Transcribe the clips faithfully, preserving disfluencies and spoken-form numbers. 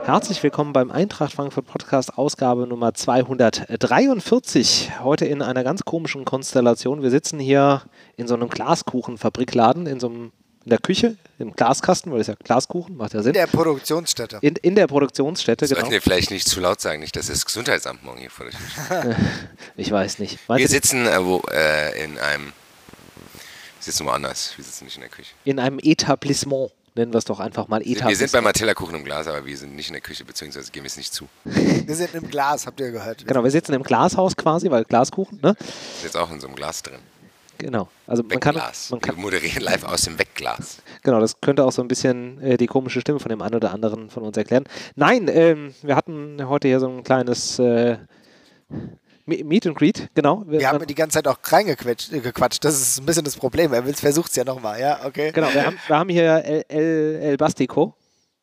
Herzlich willkommen beim Eintracht Frankfurt Podcast, Ausgabe Nummer zweihundertdreiundvierzig. Heute in einer ganz komischen Konstellation. Wir sitzen hier in so einem Glaskuchenfabrikladen, in so einem, in der Küche, im Glaskasten, weil das ja Glaskuchen, macht ja Sinn. In der Produktionsstätte. In, in der Produktionsstätte, Sollten genau. wir vielleicht nicht zu laut sagen, nicht, dass das Gesundheitsamt morgen hier vor der Tür steht. Ich weiß nicht. Wir Meinst du- sitzen äh, wo, äh, in einem, wir sitzen woanders, wir sitzen nicht in der Küche. in einem Etablissement. Nennen wir es doch einfach mal Etablissement. Wir sind bei Martella Kuchen im Glas, aber wir sind nicht in der Küche, beziehungsweise geben es nicht zu. Wir sind im Glas, habt ihr gehört. Genau, wir sitzen im Glashaus quasi, weil Glaskuchen, ne? Ist jetzt auch in so einem Glas drin. Genau. Also man kann, Wegglas. man kann, Wir moderieren live aus dem Wegglas. genau, das könnte auch so ein bisschen äh, die komische Stimme von dem einen oder anderen von uns erklären. Nein, ähm, wir hatten heute hier so ein kleines äh, Meet and Greet, genau. Wir haben die ganze Zeit auch reingequatscht, äh, gequatscht. Das ist ein bisschen das Problem. Er versucht es ja nochmal, ja, okay. Genau, wir haben, wir haben hier El, El, El Bastico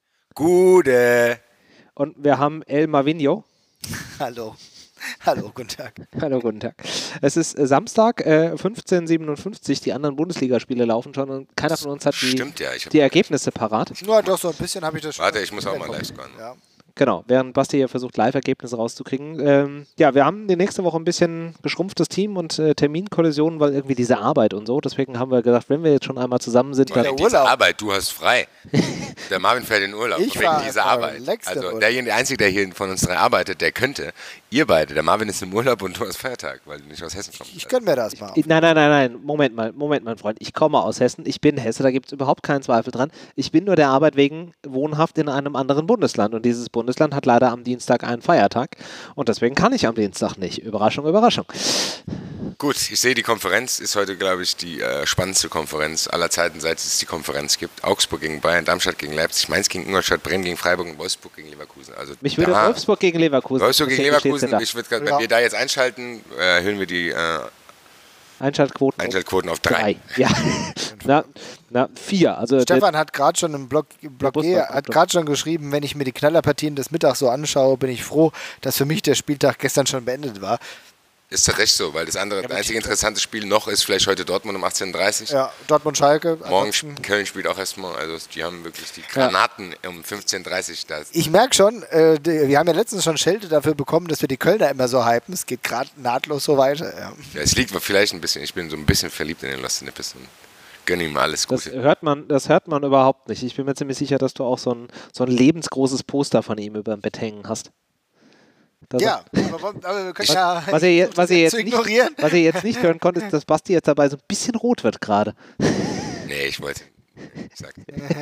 Gute. und wir haben El Marvinho. Hallo. Hallo, guten Tag. Hallo, guten Tag. Es ist äh, Samstag, äh, fünfzehn Uhr siebenundfünfzig, die anderen Bundesligaspiele laufen schon und keiner von uns hat die, Stimmt ja, ich hab- die Ergebnisse parat. Nur doch so ein bisschen habe ich das schon. Warte, ich muss auch mal live scoren. Ja. Genau, während Basti hier versucht, Live-Ergebnisse rauszukriegen. Ähm, ja, wir haben die nächste Woche ein bisschen geschrumpftes Team und äh, Terminkollisionen, weil irgendwie diese Arbeit und so. Deswegen haben wir gesagt, wenn wir jetzt schon einmal zusammen sind, Weil dann... Der diese Urlaub. Arbeit, du hast frei. Der Marvin fährt in Urlaub Ich wegen war dieser bei Arbeit. Letzter Also Urlaub. derjenige, der Einzige, der hier von uns drei arbeitet, der könnte. Ihr beide, der Marvin ist im Urlaub und du hast Feiertag, weil du nicht aus Hessen kommst. Ich gönne mir das mal. Nein, nein, nein, nein, Moment mal, Moment, mein Freund. Ich komme aus Hessen, ich bin Hesse, da gibt es überhaupt keinen Zweifel dran. Ich bin nur der Arbeit wegen wohnhaft in einem anderen Bundesland und dieses Bundesland hat leider am Dienstag einen Feiertag und deswegen kann ich am Dienstag nicht. Überraschung, Überraschung. Gut, ich sehe, die Konferenz ist heute, glaube ich, die äh, spannendste Konferenz aller Zeiten, seit es die Konferenz gibt. Augsburg gegen Bayern, Darmstadt gegen Leipzig, Mainz gegen Ingolstadt, Bremen gegen Freiburg und Wolfsburg gegen Leverkusen. Also Mich würde da- Wolfsburg gegen Leverkusen. Wolfsburg gegen Wie steht's denn Leverkusen, da? ich würde gerade, Ja. wenn wir da jetzt einschalten, äh, erhöhen wir die äh, Einschaltquoten. auf Einschaltquoten auf drei. drei. Ja. na, na, vier. Also Stefan hat gerade schon im Blog, Blog Bus E, war hat gut. gerade schon geschrieben, wenn ich mir die Knallerpartien des Mittags so anschaue, bin ich froh, dass für mich der Spieltag gestern schon beendet war. Ist doch recht so, weil das andere, das einzige interessante Spiel noch ist vielleicht heute Dortmund um achtzehn Uhr dreißig. Ja, Dortmund-Schalke. Morgen ansonsten- sp- Köln spielt auch erstmal, also die haben wirklich die Granaten um fünfzehn Uhr dreißig da. Ich merke schon, äh, die, wir haben ja letztens schon Schelte dafür bekommen, dass wir die Kölner immer so hypen. Es geht gerade nahtlos so weiter. Ja. Ja, es liegt vielleicht ein bisschen, ich bin so ein bisschen verliebt in den Lost Nippes und gönne ihm alles Das Gute. hört man, das hört man überhaupt nicht. Ich bin mir ziemlich sicher, dass du auch so ein, so ein lebensgroßes Poster von ihm über dem Bett hängen hast. Das Ja, aber, aber wir können ja Was ihr, je- was, ihr jetzt zu nicht, ignorieren. was ihr jetzt nicht hören konntet, ist, dass Basti jetzt dabei so ein bisschen rot wird gerade. Nee, ich wollte. Ich sag,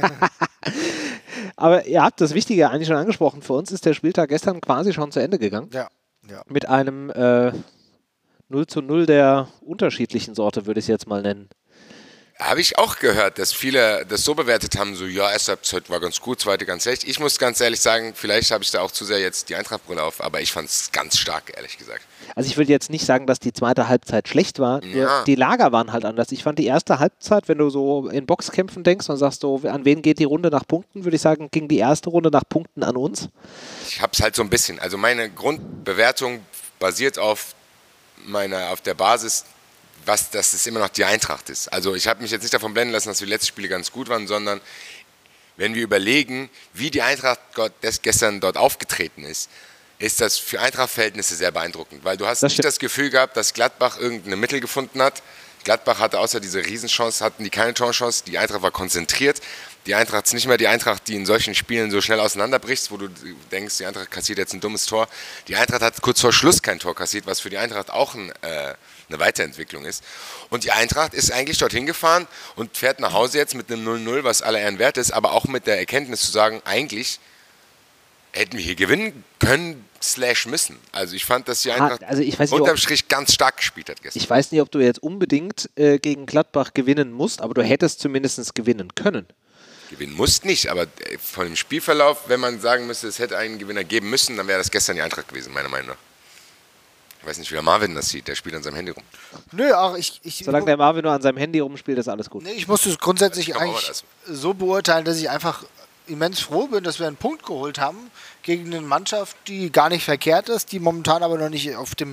Aber ihr habt das Wichtige eigentlich schon angesprochen. Für uns ist der Spieltag gestern quasi schon zu Ende gegangen. Ja, ja. Mit einem äh, null zu null der unterschiedlichen Sorte, würde ich es jetzt mal nennen. habe ich auch gehört, dass viele das so bewertet haben, so ja, erste Halbzeit war ganz gut, zweite ganz schlecht. Ich muss ganz ehrlich sagen, vielleicht habe ich da auch zu sehr jetzt die Eintracht-Brille auf, aber ich fand es ganz stark, ehrlich gesagt. Also ich will jetzt nicht sagen, dass die zweite Halbzeit schlecht war. Nur Ja. Die Lager waren halt anders. Ich fand die erste Halbzeit, wenn du so in Boxkämpfen denkst und sagst so, an wen geht die Runde nach Punkten, würde ich sagen, ging die erste Runde nach Punkten an uns. Ich habe es halt so ein bisschen, also meine Grundbewertung basiert auf meiner, auf der Basis, was, dass es immer noch die Eintracht ist. Also ich habe mich jetzt nicht davon blenden lassen, dass die letzten Spiele ganz gut waren, sondern wenn wir überlegen, wie die Eintracht Gott- des- gestern dort aufgetreten ist, ist das für Eintracht-Verhältnisse sehr beeindruckend, weil du hast Das nicht stimmt. das Gefühl gehabt, dass Gladbach irgendeine Mittel gefunden hat. Gladbach hatte außer diese Riesenchance, hatten die keine Torchance, die Eintracht war konzentriert. Die Eintracht ist nicht mehr die Eintracht, die in solchen Spielen so schnell auseinanderbricht, wo du denkst, die Eintracht kassiert jetzt ein dummes Tor. Die Eintracht hat kurz vor Schluss kein Tor kassiert, was für die Eintracht auch ein, äh, eine Weiterentwicklung ist. Und die Eintracht ist eigentlich dorthin gefahren und fährt nach Hause jetzt mit einem null null, was aller Ehren wert ist, aber auch mit der Erkenntnis zu sagen, eigentlich hätten wir hier gewinnen können slash müssen. Also ich fand, dass die Eintracht also ich weiß nicht, unterm ob- Strich ganz stark gespielt hat gestern. Ich weiß nicht, ob du jetzt unbedingt äh, gegen Gladbach gewinnen musst, aber du hättest zumindest gewinnen können. Gewinnen musst nicht, aber äh, von dem Spielverlauf, wenn man sagen müsste, es hätte einen Gewinner geben müssen, dann wäre das gestern die Eintracht gewesen, meiner Meinung nach. Ich weiß nicht, wie der Marvin das sieht, der spielt an seinem Handy rum. Nö, auch ich. ich Solange der Marvin nur an seinem Handy rumspielt, ist alles gut. Nee, ich muss es grundsätzlich Ich glaub auch, eigentlich das- so beurteilen, dass ich einfach immens froh bin, dass wir einen Punkt geholt haben gegen eine Mannschaft, die gar nicht verkehrt ist, die momentan aber noch nicht auf dem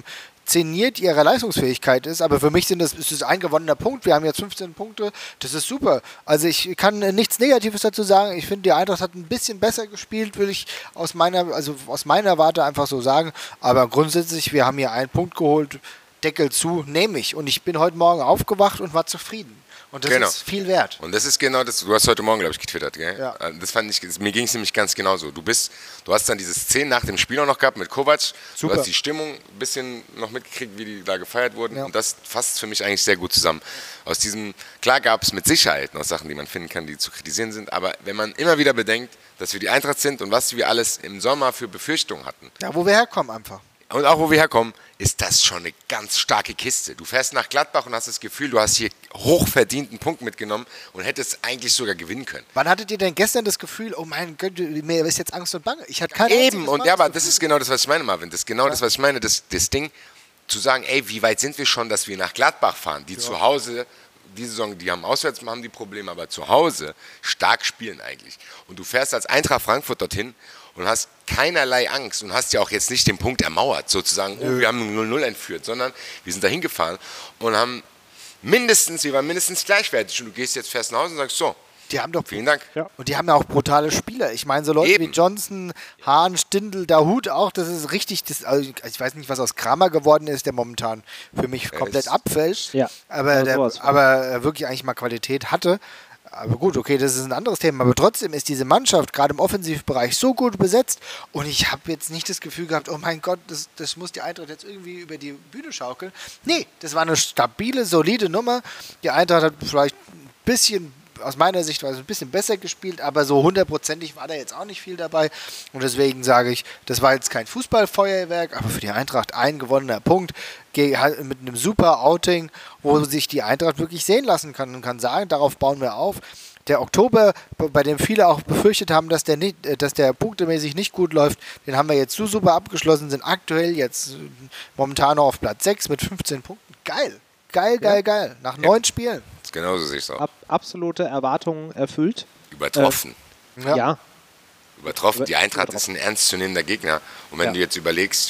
prädestiniert ihrer Leistungsfähigkeit ist. Aber für mich sind das, ist das ein gewonnener Punkt. Wir haben jetzt fünfzehn Punkte. Das ist super. Also ich kann nichts Negatives dazu sagen. Ich finde, die Eintracht hat ein bisschen besser gespielt, will ich aus meiner, also aus meiner Warte einfach so sagen. Aber grundsätzlich, wir haben hier einen Punkt geholt. Deckel zu, nehme ich. Und ich bin heute Morgen aufgewacht und war zufrieden. Und das genau. ist viel wert. Und das ist genau das, du hast heute Morgen, glaube ich, getwittert, gell? Ja. Das fand ich, mir ging es nämlich ganz genauso. Du bist, du hast dann diese Szene nach dem Spiel auch noch gehabt mit Kovac. Super. Du hast die Stimmung ein bisschen noch mitgekriegt, wie die da gefeiert wurden. Ja. Und das fasst für mich eigentlich sehr gut zusammen. Aus diesem, klar gab es mit Sicherheit noch Sachen, die man finden kann, die zu kritisieren sind. Aber wenn man immer wieder bedenkt, dass wir die Eintracht sind und was wir alles im Sommer für Befürchtungen hatten. Ja, wo wir herkommen einfach. Und auch wo wir herkommen, ist das schon eine ganz starke Kiste. Du fährst nach Gladbach und hast das Gefühl, du hast hier hochverdienten Punkt mitgenommen und hättest eigentlich sogar gewinnen können. Wann hattet ihr denn gestern das Gefühl, oh mein Gott, mir ist jetzt Angst und Bange? Ich hatte keine Eben, und Mal ja, aber das das Gefühl. ist genau das, was ich meine, Marvin. Das ist genau Ja. das, was ich meine. Das, das Ding, zu sagen, ey, wie weit sind wir schon, dass wir nach Gladbach fahren, die ja. zu Hause, die Saison, die haben auswärts haben die Probleme, aber zu Hause stark spielen eigentlich. Und du fährst als Eintracht Frankfurt dorthin und hast keinerlei Angst und hast ja auch jetzt nicht den Punkt ermauert, sozusagen, oh, wir haben null null entführt, sondern wir sind da hingefahren und haben mindestens, wir waren mindestens gleichwertig und du gehst jetzt, fährst nach Hause und sagst, so, Die haben doch, vielen Dank. Ja. Und die haben ja auch brutale Spieler. Ich meine, so Leute Eben. wie Johnson, Hahn, Stindl, Dahut auch, das ist richtig, das, also ich weiß nicht, was aus Kramer geworden ist, der momentan für mich komplett ist- abfällt, Ja, aber, aber der, sowas. aber wirklich eigentlich mal Qualität hatte. Aber gut, okay, das ist ein anderes Thema. Aber trotzdem ist diese Mannschaft gerade im Offensivbereich so gut besetzt und ich habe jetzt nicht das Gefühl gehabt, oh mein Gott, das, das muss die Eintracht jetzt irgendwie über die Bühne schaukeln. Nee, das war eine stabile, solide Nummer. Die Eintracht hat vielleicht ein bisschen, aus meiner Sicht, ein bisschen besser gespielt, aber so hundertprozentig war da jetzt auch nicht viel dabei. Und deswegen sage ich, das war jetzt kein Fußballfeuerwerk, aber für die Eintracht ein gewonnener Punkt ge- halt mit einem super Outing, wo sich die Eintracht wirklich sehen lassen kann und kann sagen, darauf bauen wir auf. Der Oktober, bei dem viele auch befürchtet haben, dass der, nicht, äh, dass der punktemäßig nicht gut läuft, den haben wir jetzt so super abgeschlossen, sind aktuell jetzt äh, momentan noch auf Platz sechs mit fünfzehn Punkten. Geil, geil, geil, Ja. geil. Nach neun Spielen. Genauso sehe ich es auch. Ab, absolute Erwartungen erfüllt. Übertroffen. Ja. Übertroffen. Über- Die Eintracht übertroffen. ist ein ernstzunehmender Gegner. Und wenn Ja. du jetzt überlegst,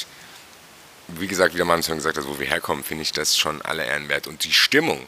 wie gesagt, wie der Mann schon gesagt hat, wo wir herkommen, finde ich das schon alle Ehren wert. Und die Stimmung,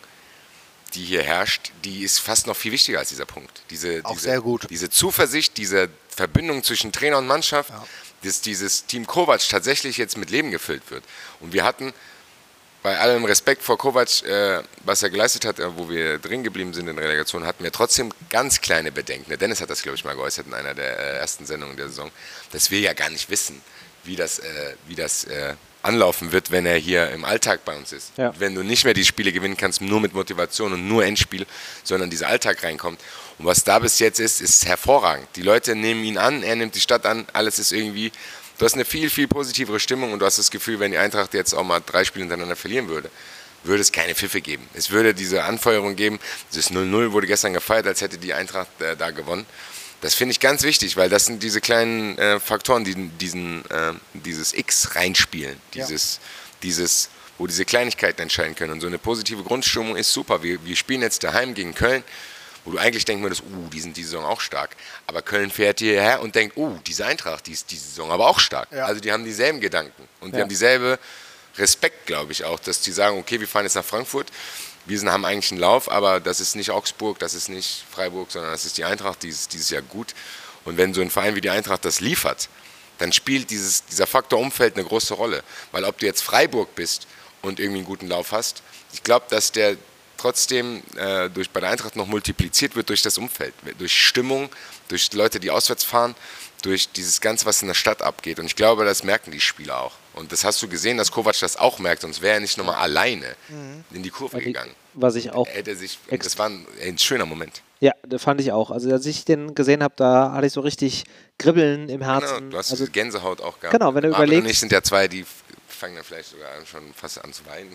die hier herrscht, die ist fast noch viel wichtiger als dieser Punkt. Diese, Auch diese, sehr gut. Diese Zuversicht, diese Verbindung zwischen Trainer und Mannschaft, Ja. dass dieses Team Kovac tatsächlich jetzt mit Leben gefüllt wird. Und wir hatten bei allem Respekt vor Kovac, äh, was er geleistet hat, äh, wo wir drin geblieben sind in der Relegation, hatten wir trotzdem ganz kleine Bedenken. Der Dennis hat das, glaube ich, mal geäußert in einer der äh, ersten Sendungen der Saison, dass wir ja gar nicht wissen, wie das, äh, wie das äh, anlaufen wird, wenn er hier im Alltag bei uns ist. Ja. Wenn du nicht mehr die Spiele gewinnen kannst, nur mit Motivation und nur Endspiel, sondern dieser Alltag reinkommt. Und was da bis jetzt ist, ist hervorragend. Die Leute nehmen ihn an, er nimmt die Stadt an, alles ist irgendwie... Du hast eine viel, viel positivere Stimmung und du hast das Gefühl, wenn die Eintracht jetzt auch mal drei Spiele hintereinander verlieren würde, würde es keine Pfiffe geben. Es würde diese Anfeuerung geben. Dieses null null wurde gestern gefeiert, als hätte die Eintracht äh, da gewonnen. Das finde ich ganz wichtig, weil das sind diese kleinen äh, Faktoren, die diesen, äh, dieses X reinspielen. Dieses, dieses, wo diese Kleinigkeiten entscheiden können. Und so eine positive Grundstimmung ist super. Wir, wir spielen jetzt daheim gegen Köln, wo du eigentlich denken würdest, uh, die sind diese Saison auch stark. Aber Köln fährt hierher und denkt, uh, diese Eintracht, die ist diese Saison aber auch stark. Ja. Also die haben dieselben Gedanken. Und die Ja. haben dieselbe Respekt, glaube ich auch, dass die sagen, okay, wir fahren jetzt nach Frankfurt, wir sind, haben eigentlich einen Lauf, aber das ist nicht Augsburg, das ist nicht Freiburg, sondern das ist die Eintracht, die ist dieses Jahr gut. Und wenn so ein Verein wie die Eintracht das liefert, dann spielt dieses, dieser Faktor Umfeld eine große Rolle. Weil ob du jetzt Freiburg bist und irgendwie einen guten Lauf hast, ich glaube, dass der trotzdem äh, durch, bei der Eintracht noch multipliziert wird durch das Umfeld, durch Stimmung, durch Leute, die auswärts fahren, durch dieses Ganze, was in der Stadt abgeht. Und ich glaube, das merken die Spieler auch. Und das hast du gesehen, dass Kovac das auch merkt, sonst wäre er nicht nochmal alleine in die Kurve gegangen. Was ich auch. Er hätte sich, ex- das war ein, ein schöner Moment. Ja, das fand ich auch. Also als ich den gesehen habe, da hatte ich so richtig Kribbeln im Genau, Herzen. du hast also, diese Gänsehaut auch gehabt. Genau, wenn du Marvin überlegst- und ich sind ja zwei, die fangen dann vielleicht sogar an, schon fast an zu weinen.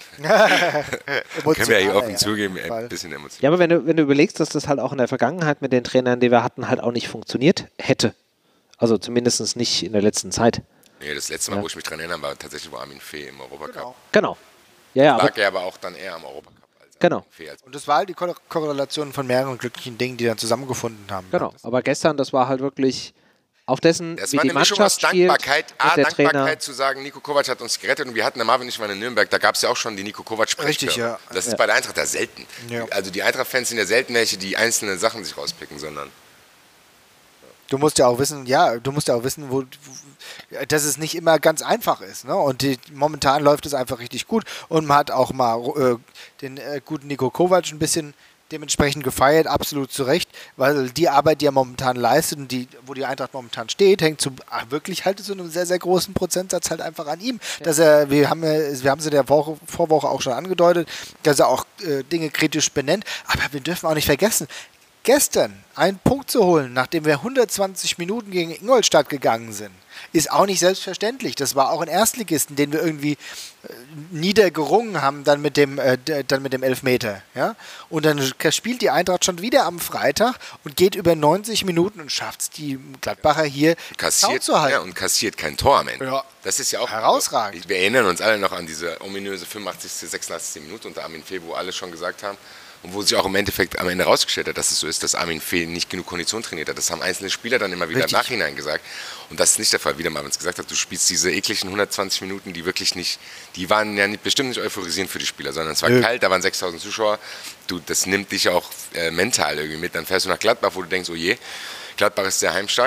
Können wir ja hier offen ja, zugeben, auf jeden ein Fall. bisschen emotional. ja, aber wenn du, wenn du überlegst, dass das halt auch in der Vergangenheit mit den Trainern, die wir hatten, halt auch nicht funktioniert hätte. Also zumindest nicht in der letzten Zeit. Nee, das letzte Mal, Ja. wo ich mich dran erinnere, war tatsächlich wo Armin Fee im Europacup. Genau. Genau. Ja, ja, aber, Lag er aber auch dann eher am Europacup als Genau. Armin Fee. Als Und das war halt die Ko- Korrelation von mehreren glücklichen Dingen, die dann zusammengefunden haben. genau. Aber gestern, das war halt wirklich auf dessen, Das wie war die eine Mischung aus Mannschaft spielt, Dankbarkeit. und A, der Dankbarkeit Trainer. zu sagen, Niko Kovac hat uns gerettet und wir hatten der Marvin nicht mal in Nürnberg, da gab es ja auch schon die Niko Kovac Sprechchöre. Richtig, ja. Das ist Ja. bei der Eintracht ja selten. Ja. Also die Eintracht-Fans sind ja selten welche, die einzelne Sachen sich rauspicken, sondern Du musst ja auch wissen, ja, du musst ja auch wissen, wo, wo dass es nicht immer ganz einfach ist. Ne? Und die, momentan läuft es einfach richtig gut. Und man hat auch mal äh, den äh, guten Niko Kovac ein bisschen dementsprechend gefeiert, absolut zu Recht, weil die Arbeit, die er momentan leistet und die, wo die Eintracht momentan steht, hängt zu ach, wirklich halt zu einem sehr, sehr großen Prozentsatz halt einfach an ihm. Ja. Dass er, wir haben wir haben es in der Woche, Vorwoche auch schon angedeutet, dass er auch äh, Dinge kritisch benennt, aber wir dürfen auch nicht vergessen, gestern einen Punkt zu holen, nachdem wir hundertzwanzig Minuten gegen Ingolstadt gegangen sind, ist auch nicht selbstverständlich. Das war auch ein Erstligisten, den wir irgendwie äh, niedergerungen haben, dann mit dem, äh, dann mit dem Elfmeter. Ja? Und dann spielt die Eintracht schon wieder am Freitag und geht über neunzig Minuten und schafft es, die Gladbacher hier kassiert, zu halten. ja, und kassiert kein Tor am Ende. Ja. Das ist ja auch herausragend. Wir erinnern uns alle noch an diese ominöse fünfundachtzigste, sechsundachtzigste Minute unter Armin Fee, wo alle schon gesagt haben, und wo sich auch im Endeffekt am Ende rausgestellt hat, dass es so ist, dass Armin Fee nicht genug Kondition trainiert hat. Das haben einzelne Spieler dann immer wieder Richtig. im Nachhinein gesagt. Und das ist nicht der Fall, wie der Marvin es gesagt hat. Du spielst diese ekligen hundertzwanzig Minuten, die wirklich nicht, die waren ja nicht, bestimmt nicht euphorisierend für die Spieler, sondern es war Nö. kalt, da waren sechstausend Zuschauer. Du, das nimmt dich auch äh, mental irgendwie mit. Dann fährst du nach Gladbach, wo du denkst, oh je, Gladbach ist sehr heimstark.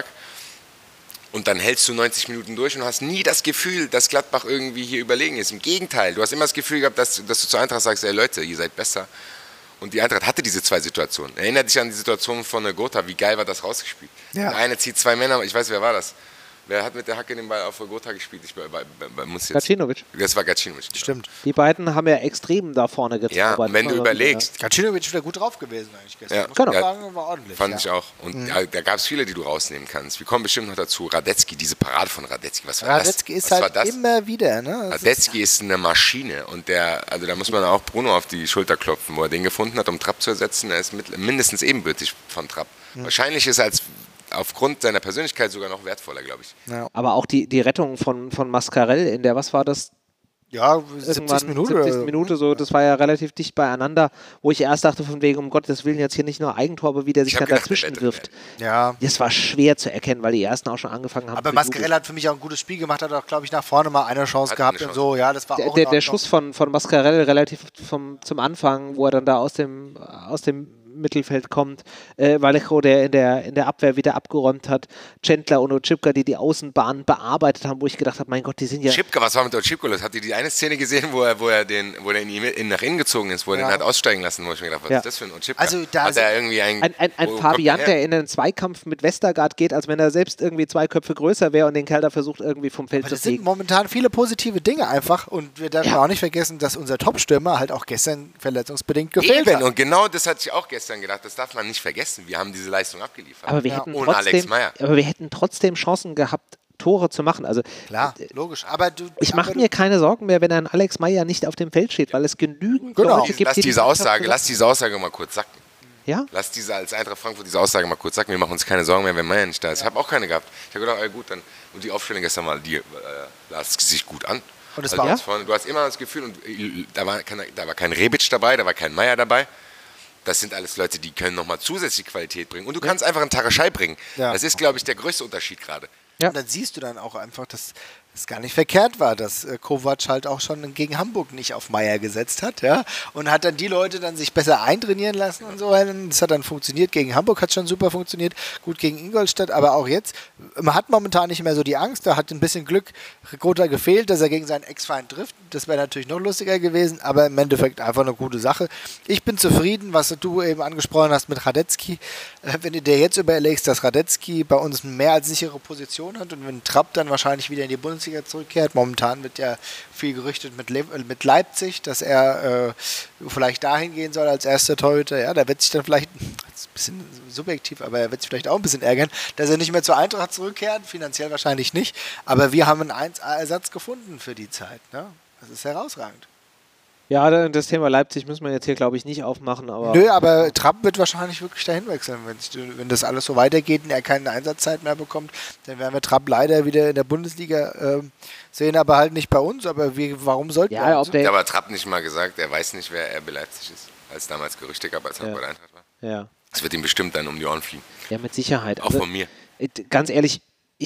Und dann hältst du neunzig Minuten durch und hast nie das Gefühl, dass Gladbach irgendwie hier überlegen ist. Im Gegenteil, du hast immer das Gefühl gehabt, dass, dass du zur Eintracht sagst, ey Leute, ihr seid besser. Und die Eintracht hatte diese zwei Situationen. Erinnert dich an die Situation von Gotha, wie geil war das rausgespielt. Ja. Der eine zieht zwei Männer, ich weiß, wer war das? Wer hat mit der Hacke den Ball auf Gotha gespielt? Ich bei, bei, bei, muss jetzt. Gacinovic. Das war Gacinovic. Genau. Stimmt. Die beiden haben ja extrem da vorne gezaubert. Ja, und wenn du Also, überlegst, Gacinovic ist wieder gut drauf gewesen eigentlich gestern. Ja. Muss man Ja. sagen, war ordentlich. fand ja. ich auch. Und Mhm. da, da gab es viele, die du rausnehmen kannst. Wir kommen bestimmt noch dazu. Radetzky, diese Parade von Radetzky, was war Radetzky das? ist Was halt war das? immer wieder. Ne? Das Radetzky ist eine Maschine und der, also da muss man auch Bruno auf die Schulter klopfen, wo er den gefunden hat, um Trapp zu ersetzen. Er ist mit, mindestens ebenbürtig von Trapp. Mhm. Wahrscheinlich ist er als aufgrund seiner Persönlichkeit sogar noch wertvoller, glaube ich. Ja. Aber auch die, die Rettung von, von Mascarell in der, was war das? Ja, Irgendwann siebzig Minuten. siebzigste Minute, so, das war ja relativ dicht beieinander, wo ich erst dachte, von wegen, um Gottes Willen, jetzt hier nicht nur Eigentor, aber wie der sich Ich dann hab gedacht, dazwischen der wirft. Ja. Das war schwer zu erkennen, weil die ersten auch schon angefangen haben. Aber zu Mascarell jubeln. hat für mich auch ein gutes Spiel gemacht, hat auch, glaube ich, nach vorne mal eine Chance Hat gehabt eine und Chance. so. Ja, das war Der, auch der, in der Ordnung. Schuss von, von Mascarell relativ vom, zum Anfang, wo er dann da aus dem, aus dem Mittelfeld kommt, äh, Vallejo, der in der in der Abwehr wieder abgeräumt hat, Chandler und Oczipka, die die Außenbahn bearbeitet haben, wo ich gedacht habe, mein Gott, die sind ja... Schipka, was war mit Oczipka los? Habt ihr die eine Szene gesehen, wo er, wo er, den, wo er in, in, nach innen gezogen ist, wo er Ja. den hat aussteigen lassen, wo ich mir gedacht habe, was Ja. ist das für ein Oczipka? Also da hat sind- er irgendwie ein, Ein, ein, ein wo kommt Fabian, der der her? in einen Zweikampf mit Westergaard geht, als wenn er selbst irgendwie zwei Köpfe größer wäre und den Kerl da versucht, irgendwie vom Feld Aber zu das sind fliegen. momentan viele positive Dinge einfach und wir dürfen Ja. auch nicht vergessen, dass unser Top-Stürmer halt auch gestern verletzungsbedingt gefehlt Eben, hat. und genau das hatte ich auch gestern gedacht, das darf man nicht vergessen. Wir haben diese Leistung abgeliefert. Aber wir, Ja. hätten Ohne Alex trotzdem, Meyer. aber wir hätten trotzdem Chancen gehabt, Tore zu machen. Also Klar, logisch. Aber du, ich mache aber mir keine Sorgen mehr, wenn ein Alex Meyer nicht auf dem Feld steht, weil es genügend Genau. Leute gibt, lass die die diese Mannschaft Aussage, zusammen- lass diese Aussage mal kurz sacken. Ja? Lass diese als Eintracht Frankfurt diese Aussage mal kurz sacken. Wir machen uns keine Sorgen mehr, wenn Meier nicht da ist. Ich habe auch keine gehabt. Ich habe gedacht, ey, gut, dann und die Aufstellung gestern mal, die äh, las sich gut an. Und es Also war ganz vorne, du hast immer das Gefühl, und äh, da war, kein, da war kein Rebic dabei, da war kein Meier dabei. Das sind alles Leute, die können nochmal zusätzliche Qualität bringen. Und du kannst einfach einen Taraschei bringen. Ja. Das ist, glaube ich, der größte Unterschied gerade. Ja. Und dann siehst du dann auch einfach, dass es gar nicht verkehrt war, dass äh, Kovac halt auch schon gegen Hamburg nicht auf Meier gesetzt hat, ja, und hat dann die Leute dann sich besser eintrainieren lassen und so weiter. Das hat dann funktioniert. Gegen Hamburg hat schon super funktioniert, gut gegen Ingolstadt, aber auch jetzt, man hat momentan nicht mehr so die Angst, da hat ein bisschen Glück Ricotta gefehlt, dass er gegen seinen Ex-Feind trifft. Das wäre natürlich noch lustiger gewesen, aber im Endeffekt einfach eine gute Sache. Ich bin zufrieden, was du eben angesprochen hast mit Radetzky. Äh, wenn du dir jetzt überlegst, dass Radetzky bei uns eine mehr als sichere Position hat und wenn Trapp dann wahrscheinlich wieder in die Bundesliga zurückkehrt. Momentan wird ja viel gerüchtet mit, Le äh, mit Leipzig, dass er äh, vielleicht dahin gehen soll als erster Torhüter. Ja, da wird sich dann vielleicht, das ist ein bisschen subjektiv, aber er wird sich vielleicht auch ein bisschen ärgern, dass er nicht mehr zur Eintracht zurückkehrt, finanziell wahrscheinlich nicht. Aber wir haben einen eins A Ersatz gefunden für die Zeit. Ne? Das ist herausragend. Ja, da- das Thema Leipzig müssen wir jetzt hier, glaube ich, nicht aufmachen. Aber Nö, aber Trapp wird wahrscheinlich wirklich dahin wechseln. Wenn's, wenn das alles so weitergeht und er keine Einsatzzeit mehr bekommt, dann werden wir Trapp leider wieder in der Bundesliga ähm, sehen, aber halt nicht bei uns. Aber wie, warum sollten Ja, wir ob uns? der- Der aber Trapp nicht mal gesagt, er weiß nicht, wer R B Leipzig ist, als damals Gerüchte gab, als er Ja. bei der Eintracht war. ja. Das wird ihm bestimmt dann um die Ohren fliegen. ja, mit Sicherheit. Auch Also, von mir. äh, ganz ehrlich,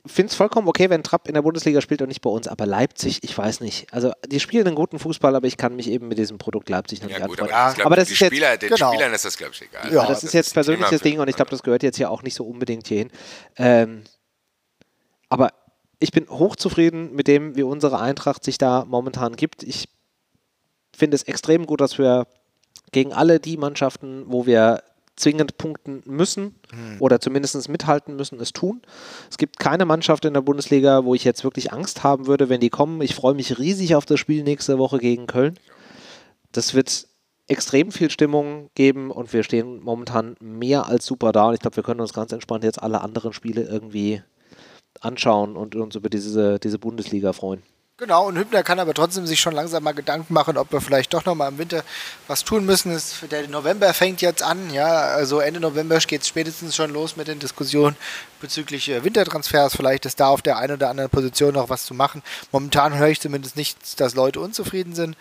finde es vollkommen okay, wenn Trapp in der Bundesliga spielt und nicht bei uns, aber Leipzig, ich weiß nicht. Also die spielen einen guten Fußball, aber ich kann mich eben mit diesem Produkt Leipzig noch Ja, nicht gut, anfreunden. aber, ich glaub, aber das die ist jetzt, Spieler, den genau. Spielern ist das, glaube ich, egal. Ja, das, das ist jetzt ein persönliches Thema für- Ding und ich glaube, das gehört jetzt hier auch nicht so unbedingt hierhin. Ähm, aber ich bin hochzufrieden mit dem, wie unsere Eintracht sich da momentan gibt. Ich finde es extrem gut, dass wir gegen alle die Mannschaften, wo wir zwingend punkten müssen hm. oder zumindest mithalten müssen, es tun. Es gibt keine Mannschaft in der Bundesliga, wo ich jetzt wirklich Angst haben würde, wenn die kommen. Ich freue mich riesig auf das Spiel nächste Woche gegen Köln. Das wird extrem viel Stimmung geben und wir stehen momentan mehr als super da und ich glaube, wir können uns ganz entspannt jetzt alle anderen Spiele irgendwie anschauen und uns über diese, diese Bundesliga freuen. Genau, und Hübner kann aber trotzdem sich schon langsam mal Gedanken machen, ob wir vielleicht doch nochmal im Winter was tun müssen. Es, der November fängt jetzt an, ja, also Ende November geht es spätestens schon los mit den Diskussionen bezüglich äh, Wintertransfers. Vielleicht ist da auf der einen oder anderen Position noch was zu machen. Momentan höre ich zumindest nicht, dass Leute unzufrieden sind,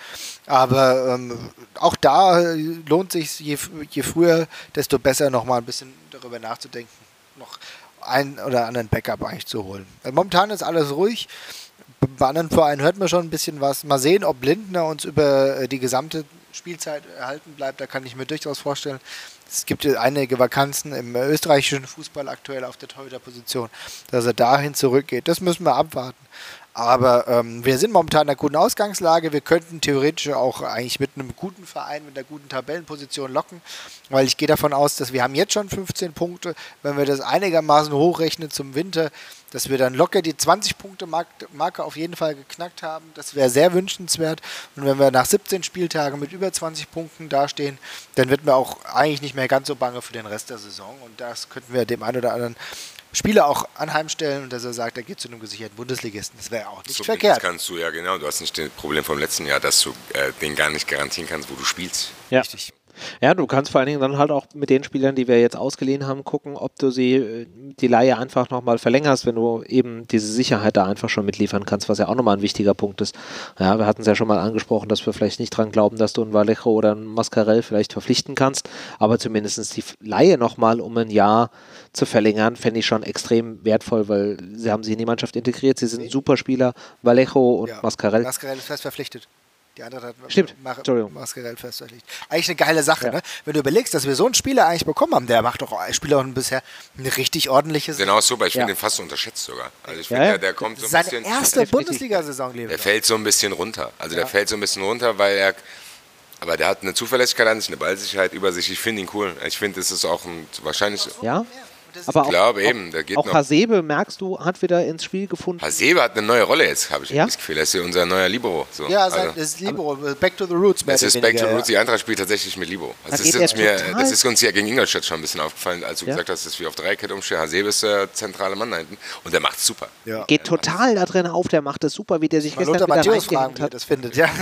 aber ähm, auch da lohnt sich je, je früher, desto besser nochmal ein bisschen darüber nachzudenken, noch einen oder anderen Backup eigentlich zu holen. Also momentan ist alles ruhig. Bei anderen Vereinen hört man schon ein bisschen was. Mal sehen, ob Lindner uns über die gesamte Spielzeit erhalten bleibt. Da kann ich mir durchaus vorstellen. Es gibt einige Vakanzen im österreichischen Fußball aktuell auf der Torhüterposition, dass er dahin zurückgeht. Das müssen wir abwarten. Aber ähm, wir sind momentan in einer guten Ausgangslage. Wir könnten theoretisch auch eigentlich mit einem guten Verein, mit einer guten Tabellenposition locken, weil ich gehe davon aus, dass wir haben jetzt schon fünfzehn Punkte. Wenn wir das einigermaßen hochrechnen zum Winter, dass wir dann locker die zwanzig-Punkte-Marke auf jeden Fall geknackt haben. Das wäre sehr wünschenswert. Und wenn wir nach siebzehn Spieltagen mit über zwanzig Punkten dastehen, dann wird mir auch eigentlich nicht mehr ganz so bange für den Rest der Saison. Und das könnten wir dem einen oder anderen Spieler auch anheimstellen und dass er sagt, er geht zu einem gesicherten Bundesligisten. Das wäre auch nicht so verkehrt. Das kannst du, ja genau. Du hast nicht das Problem vom letzten Jahr, dass du äh, den gar nicht garantieren kannst, wo du spielst. Ja. Richtig. Ja, du kannst vor allen Dingen dann halt auch mit den Spielern, die wir jetzt ausgeliehen haben, gucken, ob du sie, die Leihe einfach nochmal verlängerst, wenn du eben diese Sicherheit da einfach schon mitliefern kannst, was ja auch nochmal ein wichtiger Punkt ist. Ja, wir hatten es ja schon mal angesprochen, dass wir vielleicht nicht dran glauben, dass du einen Vallejo oder einen Mascarell vielleicht verpflichten kannst, aber zumindest die Leihe nochmal um ein Jahr zu verlängern, fände ich schon extrem wertvoll, weil sie haben sich in die Mannschaft integriert, sie sind super Spieler, Vallejo und Ja. Mascarell. Mascarell ist fest verpflichtet. Die andere hat Stimmt, Mar- Entschuldigung. Mascarell fest verpflichtet. Eigentlich eine geile Sache, Ja. ne? Wenn du überlegst, dass wir so einen Spieler eigentlich bekommen haben, der macht doch Spieler auch bisher eine richtig ordentliche Saison. Genau super, ich Ja. finde den fast unterschätzt sogar. Also ich Ja, finde, ja. der, der kommt so ein Seine bisschen... erste Definitiv. Bundesliga-Saison, liebe Der Leute. fällt so ein bisschen runter. Also Ja. der fällt so ein bisschen runter, weil er... Aber der hat eine Zuverlässigkeit an sich, eine Ballsicherheit über sich. Ich finde ihn cool. Ich finde, es ist auch ein, wahrscheinlich... Ja, Das ist- aber Ich auch, glaube auch, eben, da geht auch noch... Hasebe, merkst du, hat wieder ins Spiel gefunden. Hasebe hat eine neue Rolle jetzt, habe ich Ja? das Gefühl. Er ist hier unser neuer Libero. So. Ja, sein, also, das ist Libero, Back to the Roots. mehr es ist oder Back to weniger, the Roots. ja. Die Eintracht spielt tatsächlich mit Libero. Da Also das, geht ist er uns mir, total- das ist uns ja gegen Ingolstadt schon ein bisschen aufgefallen, als du Ja. gesagt hast, dass wir auf Dreierkette umstehen. Hasebe ist der zentrale Mann da hinten und der macht super. Ja. Geht total da drin auf, der macht das super, wie der sich Mal gestern Lothar wieder Matthäus fragen, reingehängt wie er hat. das findet, ja.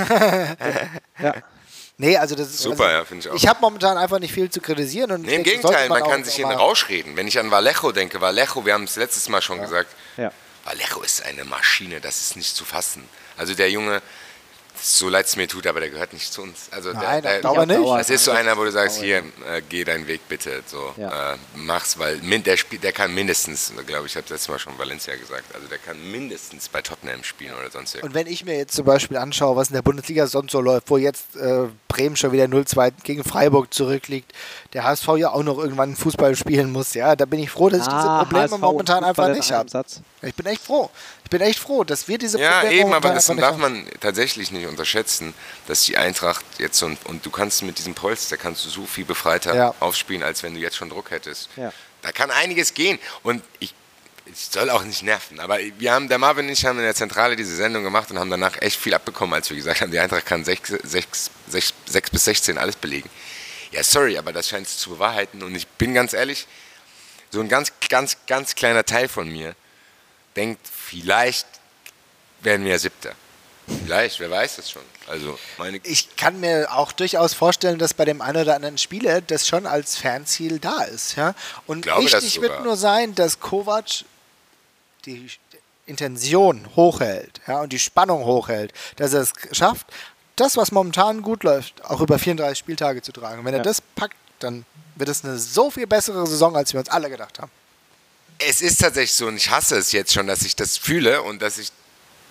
Ja. Nee, also das ist Super, also, ja, finde ich auch. Ich habe momentan einfach nicht viel zu kritisieren. Und Nee, im ich denke, das Gegenteil, sollte man kann auch sich mal- in den Rausch reden. Wenn ich an Vallejo denke, Vallejo, wir haben es letztes Mal schon gesagt, Ja. Vallejo ist eine Maschine, das ist nicht zu fassen. Also der Junge, so leid es mir tut, aber der gehört nicht zu uns. Also Nein, der, dauer der, nicht. Das ist so einer, wo du sagst, hier, äh, geh deinen Weg bitte, so, Ja. äh, mach's, weil min, der, spiel, der kann mindestens, glaube ich, habe letztes Mal schon Valencia gesagt, also der kann mindestens bei Tottenham spielen oder sonst irgendwas. Und wenn ich mir jetzt zum Beispiel anschaue, was in der Bundesliga sonst so läuft, wo jetzt äh, Bremen schon wieder null zwei gegen Freiburg zurückliegt, der H S V ja auch noch irgendwann Fußball spielen muss, ja, da bin ich froh, dass ich diese Ah, Probleme H S V momentan und einfach Fußball in nicht einem habe. Satz. Ich bin echt froh. Ich bin echt froh, dass wir diese Ja, Probleme eben, aber momentan das einfach darf nicht haben. man tatsächlich nicht unterschätzen, dass die Eintracht jetzt so, ein, und du kannst mit diesem Polster, kannst du so viel befreiter Ja. aufspielen, als wenn du jetzt schon Druck hättest. Ja. Da kann einiges gehen und ich, ich soll auch nicht nerven, aber wir haben, der Marvin und ich haben in der Zentrale diese Sendung gemacht und haben danach echt viel abbekommen, als wir gesagt haben, die Eintracht kann sechs bis sechzehn alles belegen. Ja, sorry, aber das scheint zu bewahrheiten und ich bin ganz ehrlich, so ein ganz, ganz, ganz kleiner Teil von mir denkt, vielleicht werden wir ja Siebter. Vielleicht, wer weiß das schon. Also meine Ich kann mir auch durchaus vorstellen, dass bei dem einen oder anderen Spieler das schon als Fernziel da ist. Ja? Und Glaube das wichtig sogar. wird nur sein, dass Kovac die Intention hochhält, ja, und die Spannung hochhält, dass er es schafft, das, was momentan gut läuft, auch über vierunddreißig Spieltage zu tragen. Wenn Ja. er das packt, dann wird es eine so viel bessere Saison, als wir uns alle gedacht haben. es ist tatsächlich so und ich hasse es jetzt schon, dass ich das fühle und dass ich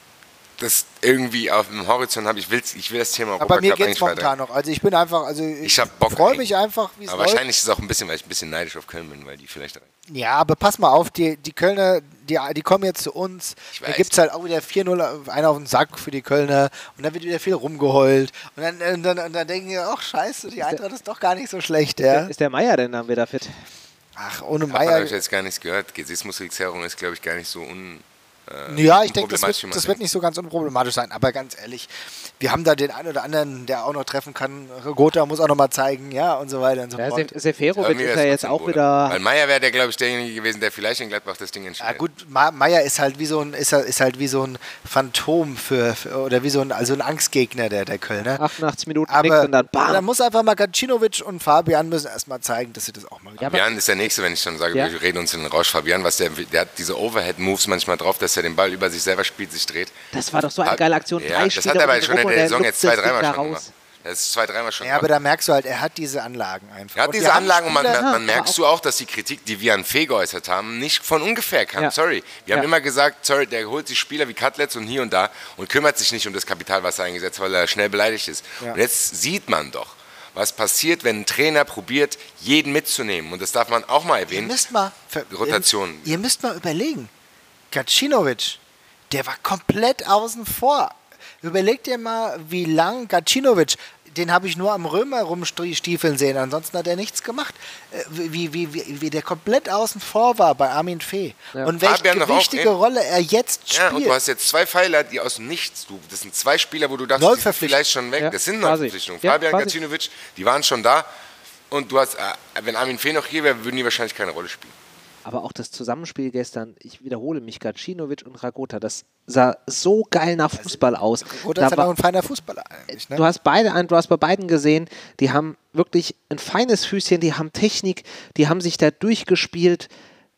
das irgendwie auf dem Horizont habe. Ich will, ich will das Thema Europacup. Aber mir geht es momentan noch. Also ich bin einfach, also ich, ich freue mich einfach, wie es läuft. Aber wahrscheinlich ist es auch ein bisschen, weil ich ein bisschen neidisch auf Köln bin, weil die vielleicht... Ja, aber pass mal auf, die, die Kölner, die, die kommen jetzt zu uns. Da gibt es halt auch wieder vier null, einer auf den Sack für die Kölner und dann wird wieder viel rumgeheult. Und dann, und dann, und dann denken die, ach scheiße, die Eintracht ist doch gar nicht so schlecht. Ja? Ist der Meier denn dann wieder fit? Ach, ohne Davon Meier... habe ich jetzt gar nichts gehört. Gesäßmuskelzerrung ist, glaube ich, gar nicht so un... Äh, ja, ich denke, das, wird, das wird nicht so ganz unproblematisch sein. Aber ganz ehrlich, wir haben da den einen oder anderen, der auch noch treffen kann. Gotha muss auch noch mal zeigen, ja, und so weiter und so ja, fort. Seferovic ist ja jetzt auch wieder... Weil Meier wäre der, glaube ich, derjenige gewesen, der vielleicht in Gladbach das Ding entscheidet. Ja gut, Meier ist halt wie so ein, ist, ist halt wie so ein Phantom für, für oder wie so ein, also ein Angstgegner der, der Kölner. achtundachtzig Minuten aber nix und dann bam. Da muss einfach mal Gacinovic und Fabian müssen erstmal zeigen, dass sie das auch mal ja, Fabian ist der Nächste, wenn ich schon sage, ja. wir reden uns in den Rausch. Fabian, was der, der hat diese Overhead-Moves manchmal drauf, dass er den Ball über sich selber spielt, sich dreht. Das war doch so eine geile Aktion. Ja, das hat er aber schon in der Saison jetzt zwei, dreimal schon gemacht. Das ist zwei, dreimal schon Ja, aber da merkst du halt, er hat diese Anlagen einfach. Er hat diese Anlagen und man, man, man merkst du auch, dass die Kritik, die wir an Fee geäußert haben, nicht von ungefähr kam. Ja. Sorry. Wir ja. haben immer gesagt, sorry, der holt sich Spieler wie Cutlets und hier und da und kümmert sich nicht um das Kapital, was er eingesetzt hat, weil er schnell beleidigt ist. Ja. Und jetzt sieht man doch, was passiert, wenn ein Trainer probiert, jeden mitzunehmen. Und das darf man auch mal erwähnen. Ihr müsst mal, Rotation. Ihr müsst mal überlegen, Gacinovic, der war komplett außen vor. Überleg dir mal, wie lang Gacinovic, den habe ich nur am Römer rumstiefeln sehen, ansonsten hat er nichts gemacht. Wie, wie, wie, wie der komplett außen vor war bei Armin Fee. Ja. Und welche wichtige Rolle er jetzt spielt. Ja, und du hast jetzt zwei Pfeiler, die aus dem Nichts, du, das sind zwei Spieler, wo du dachtest, die sind vielleicht schon weg. Ja, das sind Neuverpflichtungen. Ja, Fabian Gacinovic, die waren schon da. Und du hast, wenn Armin Fee noch hier wäre, würden die wahrscheinlich keine Rolle spielen. Aber auch das Zusammenspiel gestern, ich wiederhole mich, Gacinovic und Ragota, das sah so geil nach Fußball aus. Ragota ist ja auch ein feiner Fußballer eigentlich. Ne? Du hast beide, du hast bei beiden gesehen, die haben wirklich ein feines Füßchen, die haben Technik, die haben sich da durchgespielt.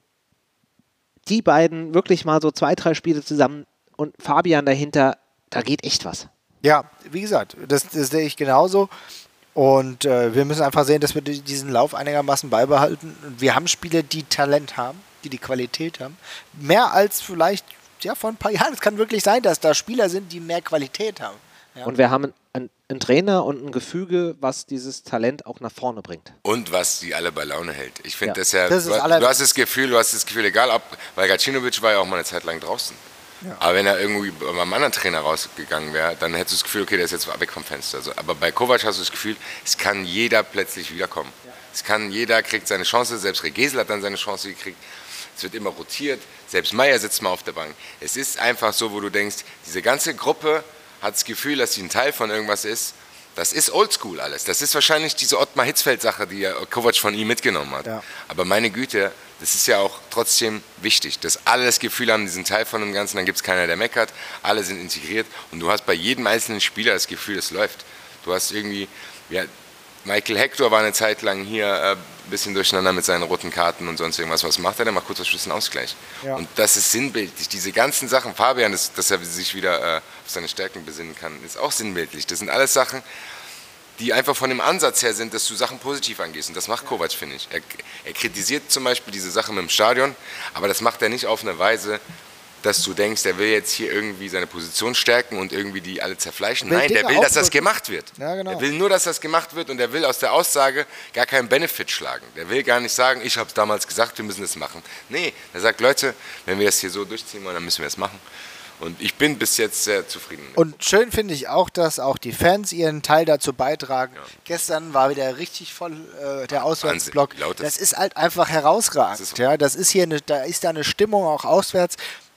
Die beiden wirklich mal so zwei, drei Spiele zusammen und Fabian dahinter, da geht echt was. Ja, wie gesagt, das, das sehe ich genauso. Und äh, wir müssen einfach sehen, dass wir diesen Lauf einigermaßen beibehalten. Wir haben Spieler, die Talent haben, die die Qualität haben. Mehr als vielleicht ja, vor ein paar Jahren. Es kann wirklich sein, dass da Spieler sind, die mehr Qualität haben. Ja. Und wir haben einen, einen Trainer und ein Gefüge, was dieses Talent auch nach vorne bringt. Und was die alle bei Laune hält. Ich finde ja. das ja, das du, du hast das Gefühl, du hast das Gefühl, egal ob, weil Gacinovic war ja auch mal eine Zeit lang draußen. Ja. Aber wenn er irgendwie beim anderen Trainer rausgegangen wäre, dann hättest du das Gefühl, okay, der ist jetzt weg vom Fenster. Also, aber bei Kovac hast du das Gefühl, es kann jeder plötzlich wiederkommen. Ja. Es kann jeder, kriegt seine Chance, selbst Regesel hat dann seine Chance gekriegt. Es wird immer rotiert, selbst Meier sitzt mal auf der Bank. Es ist einfach so, wo du denkst, diese ganze Gruppe hat das Gefühl, dass sie ein Teil von irgendwas ist. Das ist oldschool alles. Das ist wahrscheinlich diese Ottmar Hitzfeld-Sache, die ja Kovac von ihm mitgenommen hat. Ja. Aber meine Güte, das ist ja auch trotzdem wichtig, dass alle das Gefühl haben, die sind Teil von dem Ganzen, dann gibt es keiner, der meckert, alle sind integriert und du hast bei jedem einzelnen Spieler das Gefühl, es läuft. Du hast irgendwie, ja, Michael Hector war eine Zeit lang hier ein äh, bisschen durcheinander mit seinen roten Karten und sonst irgendwas. Was macht er? Der macht kurz vor Schluss einen Ausgleich. Ja. Und das ist sinnbildlich. Diese ganzen Sachen, Fabian, das, dass er sich wieder äh, auf seine Stärken besinnen kann, ist auch sinnbildlich. Das sind alles Sachen, die einfach von dem Ansatz her sind, dass du Sachen positiv angehst. Und das macht Kovac, finde ich. Er, er kritisiert zum Beispiel diese Sache mit dem Stadion, aber das macht er nicht auf eine Weise, dass du denkst, er will jetzt hier irgendwie seine Position stärken und irgendwie die alle zerfleischen. Nein, der will, dass das gemacht wird. Ja, genau. Der will nur, dass das gemacht wird und er will aus der Aussage gar keinen Benefit schlagen. Der will gar nicht sagen, ich habe es damals gesagt, wir müssen das machen. Nee, er sagt, Leute, wenn wir das hier so durchziehen wollen, dann müssen wir das machen. Und ich bin bis jetzt sehr zufrieden. Und schön finde ich auch, dass auch die Fans ihren Teil dazu beitragen. Ja. Gestern war wieder richtig voll äh, der Auswärtsblock. Das ist halt einfach herausragend. Das ist, ja. Das ist hier eine, da ist da eine Stimmung auch auswärts.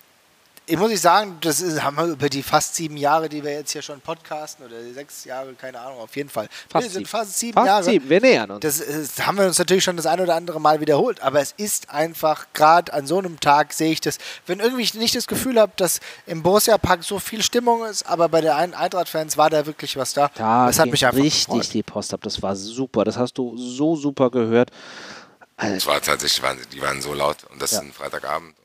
Ich muss ich sagen, das ist, haben wir über die fast sieben Jahre, die wir jetzt hier schon podcasten, oder sechs Jahre, keine Ahnung, auf jeden Fall. Fast wir sind sieben. fast sieben fast Jahre. Sieben. Wir nähern uns. Das, das haben wir uns natürlich schon das ein oder andere Mal wiederholt, aber es ist einfach, gerade an so einem Tag sehe ich das, wenn irgendwie ich nicht das Gefühl habe, dass im Borussia-Park so viel Stimmung ist, aber bei den Eintracht-Fans war da wirklich was da. Da das hat mich einfach richtig gefreut. Die Post ab, das war super, das hast du so super gehört. Also es war tatsächlich, die waren so laut und das ja. ist ein Freitagabend.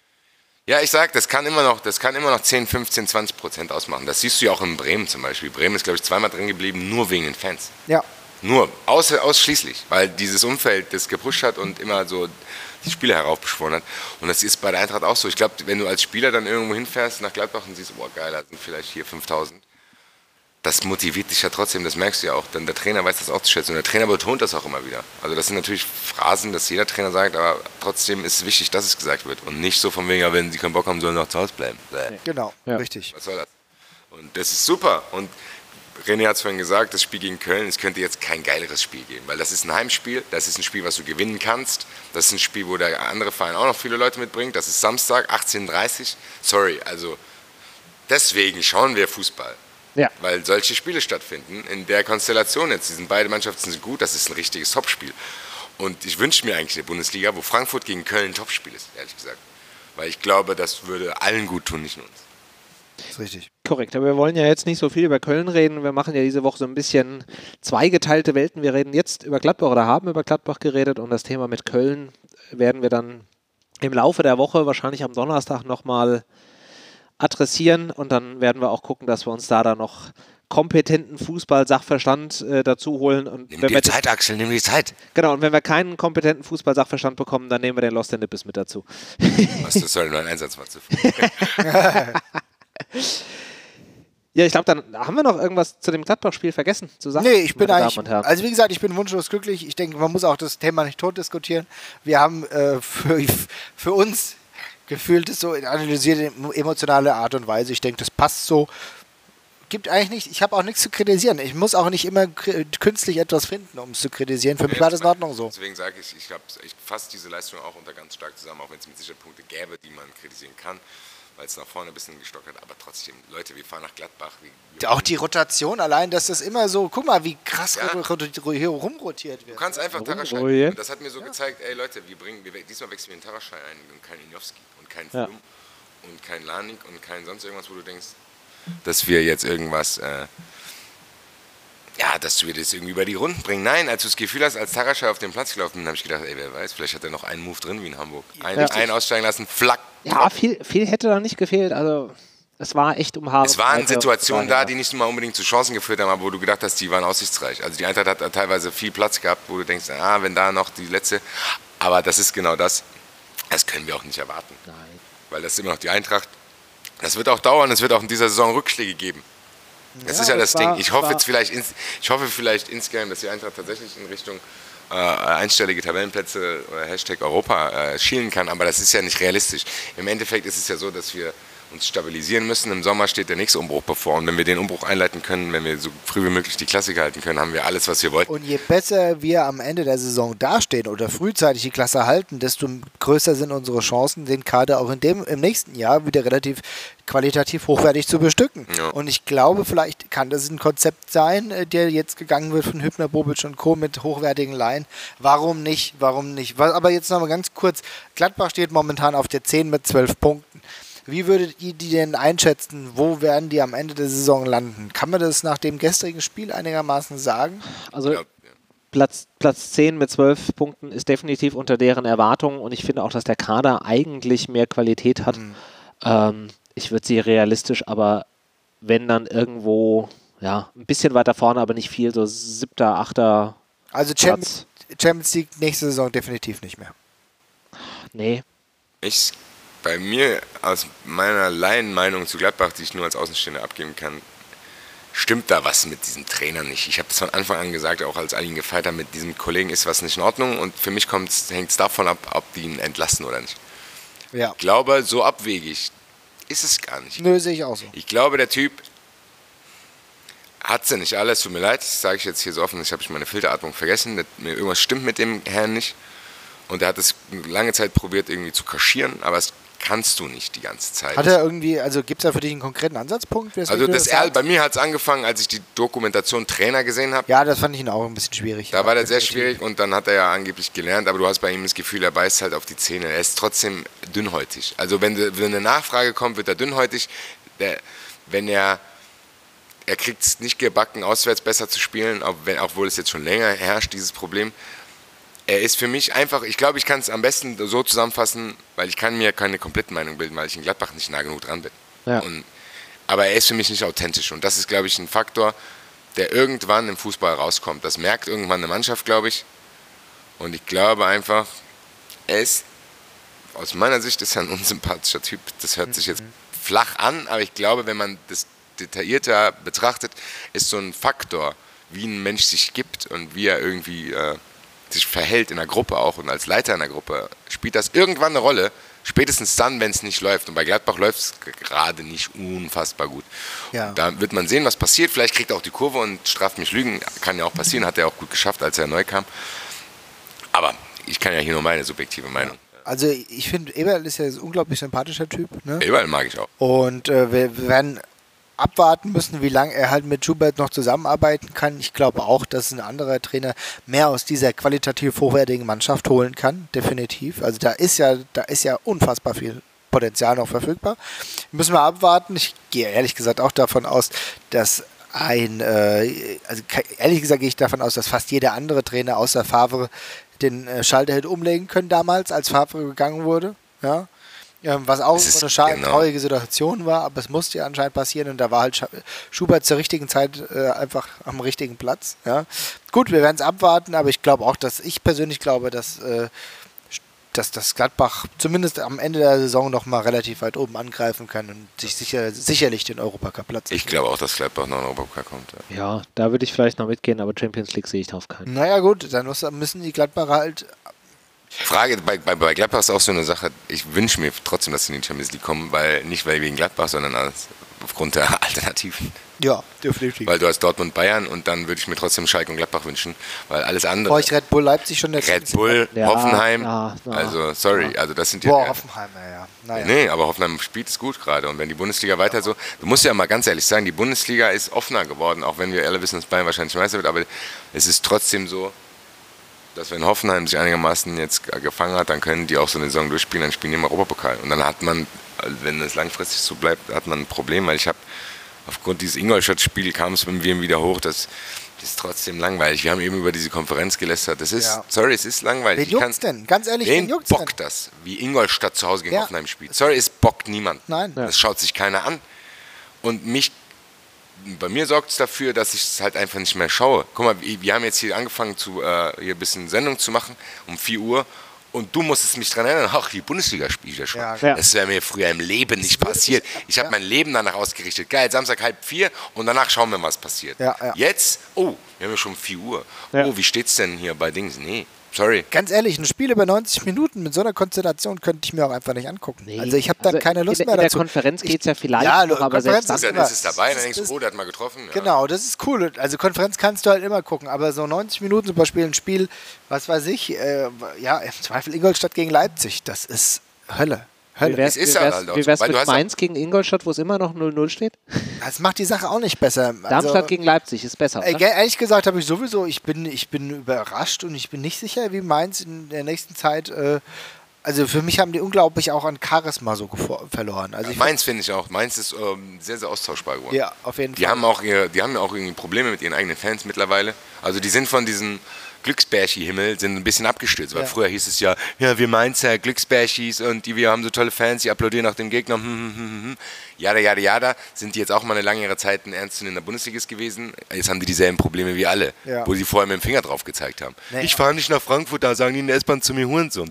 Ja, ich sag, das kann immer noch, das kann immer noch zehn, fünfzehn, zwanzig Prozent ausmachen. Das siehst du ja auch in Bremen zum Beispiel. Bremen ist, glaube ich, zweimal drin geblieben, nur wegen den Fans. Ja. Nur, außer, ausschließlich, weil dieses Umfeld das gepusht hat und immer so die Spieler heraufbeschworen hat. Und das ist bei der Eintracht auch so. Ich glaube, wenn du als Spieler dann irgendwo hinfährst nach Gladbach und siehst, boah geil, da sind vielleicht hier fünftausend, das motiviert dich ja trotzdem, das merkst du ja auch. Denn der Trainer weiß das auch zu schätzen und der Trainer betont das auch immer wieder. Also das sind natürlich Phrasen, dass jeder Trainer sagt, aber trotzdem ist es wichtig, dass es gesagt wird. Und nicht so von wegen, wenn sie keinen Bock haben, sollen sie noch zu Hause bleiben. Genau, ja. Richtig. Was soll das? Und das ist super. Und René hat es vorhin gesagt, das Spiel gegen Köln, es könnte jetzt kein geileres Spiel geben, weil das ist ein Heimspiel, das ist ein Spiel, was du gewinnen kannst, das ist ein Spiel, wo der andere Verein auch noch viele Leute mitbringt, das ist Samstag, achtzehn Uhr dreißig, sorry, also deswegen schauen wir Fußball, ja. Weil solche Spiele stattfinden, in der Konstellation jetzt, die sind, beide Mannschaften sind gut, das ist ein richtiges Topspiel und ich wünsche mir eigentlich eine Bundesliga, wo Frankfurt gegen Köln ein Topspiel ist, ehrlich gesagt, weil ich glaube, das würde allen gut tun, nicht nur uns. Das ist richtig. Korrekt, aber wir wollen ja jetzt nicht so viel über Köln reden. Wir machen ja diese Woche so ein bisschen zweigeteilte Welten. Wir reden jetzt über Gladbach oder haben über Gladbach geredet und das Thema mit Köln werden wir dann im Laufe der Woche, wahrscheinlich am Donnerstag, nochmal adressieren und dann werden wir auch gucken, dass wir uns da dann noch kompetenten Fußball-Sachverstand äh, dazu holen. Und nimm wenn die wir Zeit, Axel, nimm die Zeit. Genau, und wenn wir keinen kompetenten Fußball-Sachverstand bekommen, dann nehmen wir den Lost in Nippes mit dazu. Was, das soll nur ein Einsatz mal zu Ja, ich glaube, dann haben wir noch irgendwas zu dem Gladbach-Spiel vergessen zu sagen. Nee, ich bin meine eigentlich, Damen und Herren. also wie gesagt, ich bin wunschlos glücklich. Ich denke, man muss auch das Thema nicht tot diskutieren. Wir haben äh, für, für uns gefühlt es so analysiert in emotionale Art und Weise. Ich denke, das passt so. Gibt eigentlich nicht, ich habe auch nichts zu kritisieren. Ich muss auch nicht immer künstlich etwas finden, um es zu kritisieren. Für mich war das in Ordnung so. Deswegen sage ich, ich, ich fasse diese Leistung auch unter ganz stark zusammen, auch wenn es mit sicher Punkte gäbe, die man kritisieren kann, weil es nach vorne ein bisschen gestockt hat. Aber trotzdem, Leute, wir fahren nach Gladbach. Wir, auch die Rotation allein, dass das immer so, guck mal, wie krass ja. hier rumrotiert wird. Du kannst einfach Taraschai. Und das hat mir so ja. gezeigt, ey Leute, wir bringen, wir, diesmal wechseln wir den Taraschai ein und keinen Injowski und keinen Flum ja. und keinen Lanik und kein sonst irgendwas, wo du denkst, dass wir jetzt irgendwas, äh, ja, dass wir das irgendwie über die Runden bringen. Nein, als du das Gefühl hast, als Taraschai auf den Platz gelaufen bin, habe ich gedacht, ey, wer weiß, vielleicht hat er noch einen Move drin wie in Hamburg. Ein, ja. einen aussteigen lassen, flack. Ja, viel, viel hätte da nicht gefehlt. Also es war echt um Haare. Es waren Situationen da, die nicht mal unbedingt zu Chancen geführt haben, aber wo du gedacht hast, die waren aussichtsreich. Also die Eintracht hat teilweise viel Platz gehabt, wo du denkst, ah, wenn da noch die letzte. Aber das ist genau das. Das können wir auch nicht erwarten. Nein. Weil das ist immer noch die Eintracht. Das wird auch dauern, es wird auch in dieser Saison Rückschläge geben. Das ja, ist ja das, das Ding. Ich hoffe jetzt vielleicht, ich hoffe vielleicht insgeheim, dass die Eintracht tatsächlich in Richtung äh, einstellige Tabellenplätze oder Hashtag Europa äh, schielen kann, aber das ist ja nicht realistisch. Im Endeffekt ist es ja so, dass wir uns stabilisieren müssen. Im Sommer steht der nächste Umbruch bevor und wenn wir den Umbruch einleiten können, wenn wir so früh wie möglich die Klasse halten können, haben wir alles, was wir wollten. Und je besser wir am Ende der Saison dastehen oder frühzeitig die Klasse halten, desto größer sind unsere Chancen, den Kader auch in dem, im nächsten Jahr wieder relativ qualitativ hochwertig zu bestücken. Ja. Und ich glaube, vielleicht kann das ein Konzept sein, der jetzt gegangen wird von Hübner, Bobic und Co. mit hochwertigen Laien. Warum nicht? Warum nicht? Aber jetzt noch mal ganz kurz. Gladbach steht momentan auf der zehn mit zwölf Punkten. Wie würdet ihr die denn einschätzen? Wo werden die am Ende der Saison landen? Kann man das nach dem gestrigen Spiel einigermaßen sagen? Also ja, ja. Platz, Platz zehn mit zwölf Punkten ist definitiv unter deren Erwartungen und ich finde auch, dass der Kader eigentlich mehr Qualität hat. Mhm. Ähm, ich würde sie realistisch, aber wenn dann irgendwo, ja, ein bisschen weiter vorne, aber nicht viel, so siebter, achter Also Champions, Champions League nächste Saison definitiv nicht mehr. Nee. Ich Bei mir, aus meiner Laienmeinung zu Gladbach, die ich nur als Außenstehender abgeben kann, stimmt da was mit diesem Trainer nicht. Ich habe das von Anfang an gesagt, auch als alle ihn gefeiert haben, mit diesem Kollegen ist was nicht in Ordnung und für mich hängt es davon ab, ob die ihn entlassen oder nicht. Ja. Ich glaube, so abwegig ist es gar nicht. Nö, sehe ich auch so. Ich glaube, der Typ hat es ja nicht alles, tut mir leid, das sage ich jetzt hier so offen, ich habe meine Filteratmung vergessen, das, mir irgendwas stimmt mit dem Herrn nicht und er hat es lange Zeit probiert irgendwie zu kaschieren, aber es kannst du nicht die ganze Zeit. Hat er irgendwie, also gibt es da für dich einen konkreten Ansatzpunkt? Also das er, bei mir hat es angefangen, als ich die Dokumentation Trainer gesehen habe. Ja, das fand ich ihn auch ein bisschen schwierig. Da war der sehr schwierig und dann hat er ja angeblich gelernt, aber du hast bei ihm das Gefühl, er beißt halt auf die Zähne. Er ist trotzdem dünnhäutig. Also wenn, wenn eine Nachfrage kommt, wird er dünnhäutig. Der, wenn er, er kriegt es nicht gebacken, auswärts besser zu spielen, auch wenn, obwohl es jetzt schon länger herrscht, dieses Problem. Er ist für mich einfach, ich glaube, ich kann es am besten so zusammenfassen, weil ich kann mir keine komplette Meinung bilden, weil ich in Gladbach nicht nah genug dran bin. Ja. Und, aber er ist für mich nicht authentisch und das ist, glaube ich, ein Faktor, der irgendwann im Fußball rauskommt. Das merkt irgendwann eine Mannschaft, glaube ich. Und ich glaube einfach, er ist, aus meiner Sicht ist er ein unsympathischer Typ. Das hört sich jetzt flach an, aber ich glaube, wenn man das detaillierter betrachtet, ist so ein Faktor, wie ein Mensch sich gibt und wie er irgendwie äh, sich verhält in der Gruppe auch und als Leiter in der Gruppe, spielt das irgendwann eine Rolle. Spätestens dann, wenn es nicht läuft. Und bei Gladbach läuft es gerade nicht unfassbar gut. Ja. Da wird man sehen, was passiert. Vielleicht kriegt er auch die Kurve und straft mich Lügen. Kann ja auch passieren. Hat er auch gut geschafft, als er neu kam. Aber ich kann ja hier nur meine subjektive Meinung. Also ich finde, Eberl ist ja ein unglaublich sympathischer Typ. Ne? Eberl mag ich auch. Und äh, wir, wir werden abwarten müssen, wie lange er halt mit Schubert noch zusammenarbeiten kann. Ich glaube auch, dass ein anderer Trainer mehr aus dieser qualitativ hochwertigen Mannschaft holen kann, definitiv. Also da ist ja, da ist ja unfassbar viel Potenzial noch verfügbar. Müssen wir abwarten. Ich gehe ehrlich gesagt auch davon aus, dass ein, äh, also ehrlich gesagt gehe ich davon aus, dass fast jeder andere Trainer außer Favre den äh, Schalter hätte umlegen können damals, als Favre gegangen wurde. Ja. Was auch so eine schade, genau. traurige Situation war, aber es musste ja anscheinend passieren und da war halt Schubert zur richtigen Zeit äh, einfach am richtigen Platz. Ja. Gut, wir werden es abwarten, aber ich glaube auch, dass ich persönlich glaube, dass, äh, dass das Gladbach zumindest am Ende der Saison noch mal relativ weit oben angreifen kann und sich sicher, sicherlich den Europacup-Platz. Ich glaube auch, dass Gladbach noch in den Europacup kommt. Ja. ja, da würde ich vielleicht noch mitgehen, aber Champions League sehe ich drauf keinen. Naja gut, dann müssen die Gladbacher halt... Frage, bei, bei, bei Gladbach ist auch so eine Sache, ich wünsche mir trotzdem, dass sie in die Champions League kommen, weil nicht weil wegen Gladbach, sondern als, aufgrund der Alternativen. Ja, definitiv. Weil du hast Dortmund, Bayern und dann würde ich mir trotzdem Schalke und Gladbach wünschen, weil alles andere... Brauche ich Red Bull Leipzig schon jetzt? Red Bull, ja, Hoffenheim, ja, ja, also sorry, ja. also das sind Boah, ja... Hoffenheim, ja, ja. Naja. Nee, aber Hoffenheim spielt es gut gerade und wenn die Bundesliga weiter so... Du musst ja mal ganz ehrlich sagen, die Bundesliga ist offener geworden, auch wenn wir alle wissen, dass Bayern wahrscheinlich Meister wird, aber es ist trotzdem so, dass wenn Hoffenheim sich einigermaßen jetzt gefangen hat, dann können die auch so eine Saison durchspielen, dann spielen die im Europapokal. Und dann hat man, wenn es langfristig so bleibt, hat man ein Problem, weil ich habe, aufgrund dieses Ingolstadt-Spiels kam es mit mir wieder hoch, das ist trotzdem langweilig. Wir haben eben über diese Konferenz gelästert. Das ist, ja. sorry, es ist langweilig. Wen juckt's denn? Ganz ehrlich, wen juckt's denn? bockt das? Wie Ingolstadt zu Hause gegen ja. Hoffenheim spielt. Sorry, es bockt niemand. Nein. Das schaut sich keiner an. Und mich bei mir sorgt es dafür, dass ich es halt einfach nicht mehr schaue. Guck mal, wir haben jetzt hier angefangen, zu, äh, hier ein bisschen Sendung zu machen, um vier Uhr. Und du musstest mich daran erinnern, ach, die Bundesliga spielt ja schon. Ja, ja. Das wäre mir früher im Leben nicht passiert. Ich habe ja. mein Leben danach ausgerichtet. Geil, Samstag halb vier und danach schauen wir, was passiert. Ja, ja. Jetzt, oh, wir haben ja schon vier Uhr. Ja. Oh, wie steht's denn hier bei Dings? Nee, sorry. Ganz ehrlich, ein Spiel über neunzig Minuten mit so einer Konstellation könnte ich mir auch einfach nicht angucken. Nee. Also ich habe dann also keine Lust in, mehr in dazu. In der Konferenz geht es ja vielleicht ja, noch, aber selbst dann... Dann ist es dabei, dann denkst du, oh, der hat mal getroffen. Ja. Genau, das ist cool. Also Konferenz kannst du halt immer gucken, aber so neunzig Minuten zum Beispiel ein Spiel, was weiß ich, äh, ja, im Zweifel Ingolstadt gegen Leipzig, das ist Hölle. Hölle. Wie wär's, es ist wie wär's, halt wie wär's so, mit Mainz gegen Ingolstadt, wo es immer noch null null steht? Das macht die Sache auch nicht besser. Also, Darmstadt gegen Leipzig ist besser, oder? Ehrlich gesagt habe ich sowieso, ich bin, ich bin überrascht und ich bin nicht sicher, wie Mainz in der nächsten Zeit, äh, also für mich haben die unglaublich auch an Charisma so verloren. Also ja, Mainz finde ich auch. Mainz ist ähm, sehr, sehr austauschbar geworden. Ja, auf jeden die Fall. Haben auch ihr, die haben ja auch irgendwie Probleme mit ihren eigenen Fans mittlerweile. Also die sind von diesem Glücksbärchi-Himmel sind ein bisschen abgestürzt, weil ja. früher hieß es ja, ja, wir Mainzer Glücksbärchis und die, wir haben so tolle Fans, die applaudieren nach dem Gegner, hm, hm, hm, hm. Jada, jada, jada, sind die jetzt auch mal eine lange Zeit ein ernstzunehmender Bundesligist gewesen. Jetzt haben die dieselben Probleme wie alle, ja. wo sie vorher mit dem Finger drauf gezeigt haben. Nee, ich fahre nicht nach Frankfurt, da sagen die in der S-Bahn zu mir Hurensohn.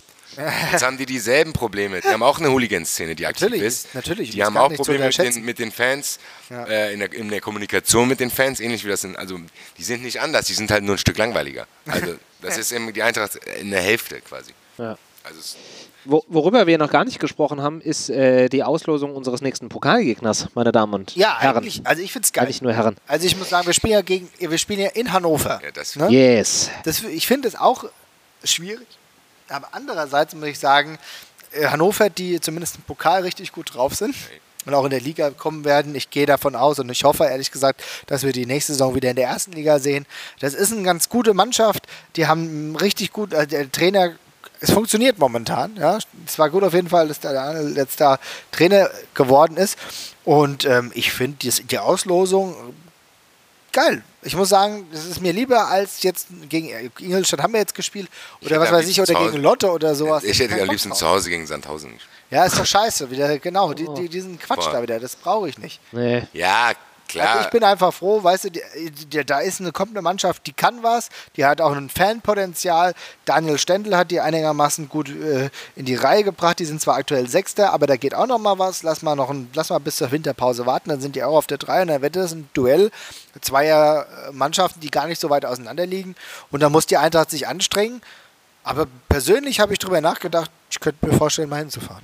Jetzt haben die dieselben Probleme. Die haben auch eine Hooligan-Szene, die aktiv natürlich, ist. Natürlich, die haben auch Probleme mit den, mit den Fans, ja. äh, in, der, in der Kommunikation mit den Fans, ähnlich wie das sind. Also die sind nicht anders, die sind halt nur ein Stück langweiliger. Also das ist eben die Eintracht in der Hälfte quasi. Ja. Also Wo, worüber wir noch gar nicht gesprochen haben, ist äh, die Auslosung unseres nächsten Pokalgegners, meine Damen und ja, Herren. Eigentlich, also ich finde es geil. Eigentlich nur Herren. Also ich muss sagen, wir spielen ja gegen, wir spielen ja in Hannover. Ja, das ne? Yes. Das, ich finde es auch schwierig. Aber andererseits muss ich sagen, Hannover, die zumindest im Pokal richtig gut drauf sind und auch in der Liga kommen werden, ich gehe davon aus und ich hoffe ehrlich gesagt, dass wir die nächste Saison wieder in der ersten Liga sehen. Das ist eine ganz gute Mannschaft, die haben richtig gut, also der Trainer, es funktioniert momentan, ja. Es war gut auf jeden Fall, dass der jetzt da Trainer geworden ist und ähm, ich finde die, die Auslosung geil. Ich muss sagen, das ist mir lieber als jetzt gegen Ingolstadt haben wir jetzt gespielt oder was weiß ich, oder gegen Lotte oder sowas. Ich hätte am liebsten zu Hause gegen Sandhausen gespielt. Ja, ist doch scheiße, wieder, genau, die, die, diesen Quatsch Boah. da wieder, das brauche ich nicht. Nee. Ja, klar. Also ich bin einfach froh, weißt du, die, die, da ist eine, kommt eine Mannschaft, die kann was, die hat auch ein Fanpotenzial. Daniel Stendl hat die einigermaßen gut äh, in die Reihe gebracht. Die sind zwar aktuell Sechster, aber da geht auch noch mal was. Lass mal, noch ein, lass mal bis zur Winterpause warten, dann sind die auch auf der drei und dann wird das ein Duell zweier Mannschaften, die gar nicht so weit auseinander liegen. Und da muss die Eintracht sich anstrengen. Aber persönlich habe ich darüber nachgedacht, ich könnte mir vorstellen, mal hinzufahren.